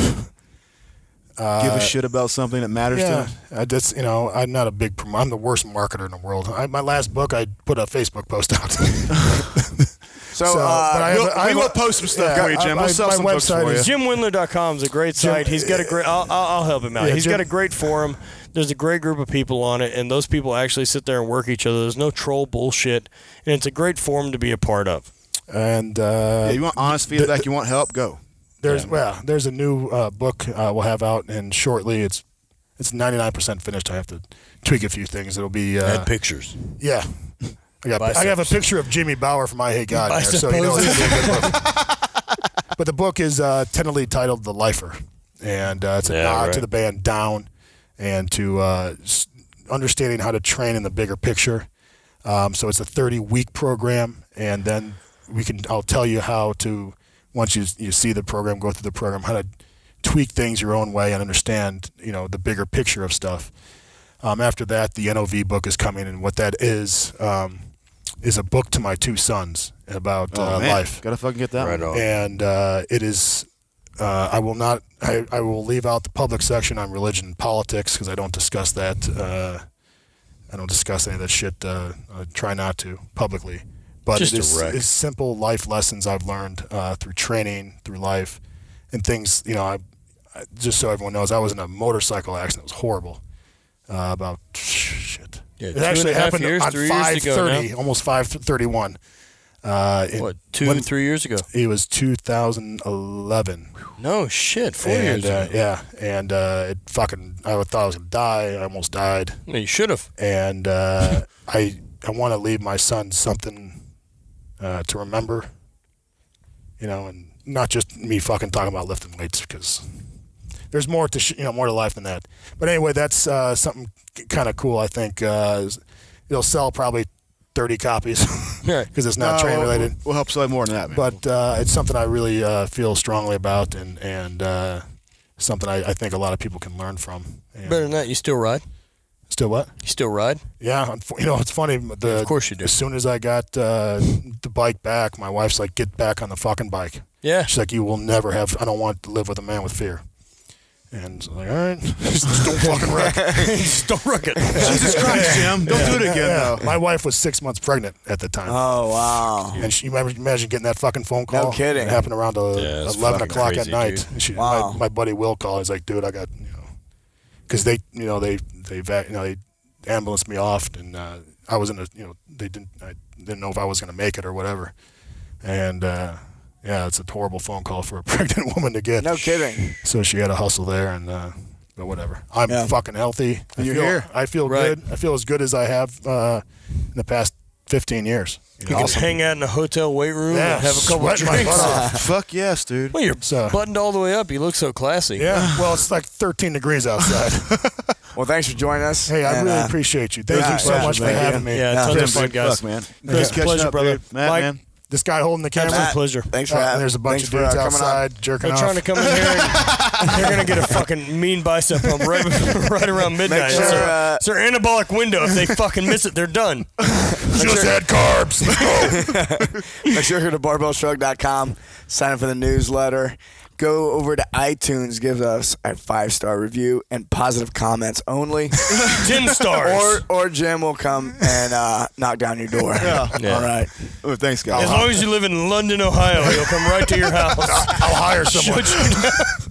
S5: Give a shit about something that matters to them.
S3: I just, I'm not a big. I'm the worst marketer in the world. My last book, I put a Facebook post out.
S5: we will post some stuff for you, Jim. We'll sell some books for you.
S4: JimWindler.com is a great site. He's got a great. I'll help him out.
S3: Yeah,
S4: He's got a great forum. There's a great group of people on it, and those people actually sit there and work each other. There's no troll bullshit, and it's a great forum to be a part of.
S3: And
S5: you want honest feedback, you want help, go.
S3: There's a new book we'll have out, and shortly it's 99% finished. I have to tweak a few things. It'll be
S7: add pictures.
S3: Yeah, I have a picture of Jimmy Bauer from I Hate God in there, so you know it's gonna be a good book. But the book is tentatively titled The Lifer, and it's a nod to the band Down and to understanding how to train in the bigger picture. So it's a 30-week program, and then I'll tell you how to, once you see the program, go through the program, how to tweak things your own way and understand, the bigger picture of stuff. After that, the NOV book is coming, and what that is a book to my two sons about life.
S5: Gotta fucking get that
S7: right
S5: one.
S7: on.
S3: And it is, I will leave out the public section on religion and politics because I don't discuss that. I don't discuss any of that shit. I try not to publicly. But it's simple life lessons I've learned through training, through life, and things. Just so everyone knows, I was in a motorcycle accident. It was horrible. About shit.
S4: Yeah,
S3: it actually happened on 5:30,
S4: now.
S3: almost 5:31.
S4: 3 years ago?
S3: It was 2011.
S4: No shit, 4 years ago.
S3: Yeah, and I thought I was gonna die. I almost died.
S4: No, you should have.
S3: And I want to leave my son something to remember, and not just me fucking talking about lifting weights, because there's more to more to life than that. But anyway, that's something kind of cool. I think it'll sell probably 30 copies because it's not train related.
S5: We'll help sell more than that, man.
S3: But it's something I really feel strongly about, and something I think a lot of people can learn from. And
S4: better than that, you still ride?
S3: Still what?
S4: You still ride?
S3: Yeah, it's funny.
S4: Of course you do.
S3: As soon as I got the bike back, my wife's like, "Get back on the fucking bike."
S4: Yeah.
S3: She's like, "You will never have. I don't want to live with a man with fear." And so like, all right, just don't fucking wreck.
S4: Just don't wreck it.
S5: Jesus Christ, Jim. Don't do it again, though.
S3: My wife was 6 months pregnant at the time.
S1: Oh, wow.
S3: And you imagine getting that fucking phone call.
S1: No kidding.
S3: It happened around 11 o'clock
S7: crazy,
S3: at night. And
S1: wow.
S3: My buddy Will called. He's like, dude, I got, because they ambulanced me off, and I was in I didn't know if I was going to make it or whatever. And, it's a horrible phone call for a pregnant woman to get.
S1: No kidding.
S3: So she had to hustle there, and but whatever. I'm fucking healthy. I feel good. I feel as good as I have in the past 15 years.
S4: You can hang out in a hotel weight room and have a couple of drinks.
S5: Fuck yes, dude.
S4: Well, you're buttoned all the way up. You look so classy.
S3: Yeah. Well, it's like 13 degrees outside.
S1: Well, thanks for joining us.
S3: Hey, I really appreciate you. Thank you so much for having me.
S4: Yeah, tons of fun, guys.
S5: Fuck, man.
S4: Chris, pleasure, brother.
S5: Matt,
S4: Mike,
S5: man.
S3: This guy holding the camera.
S4: Absolute pleasure.
S1: Thanks for having.
S3: There's a bunch of dudes outside jerking
S4: They're
S3: off.
S4: trying to come in here and they're going to get a fucking mean bicep pump right around midnight.
S1: Make sure,
S4: it's their anabolic window. If they fucking miss it, they're done.
S3: Just add carbs. Let's go.
S1: Make sure you go to barbellshrug.com, sign up for the newsletter. Go over to iTunes, give us a 5-star review and positive comments only.
S4: 10 stars.
S1: Or Jim will come and knock down your door.
S4: Yeah.
S1: All right.
S5: Oh, thanks, guys.
S4: As long as you live in London, Ohio, he'll come right to your house.
S3: I'll hire someone.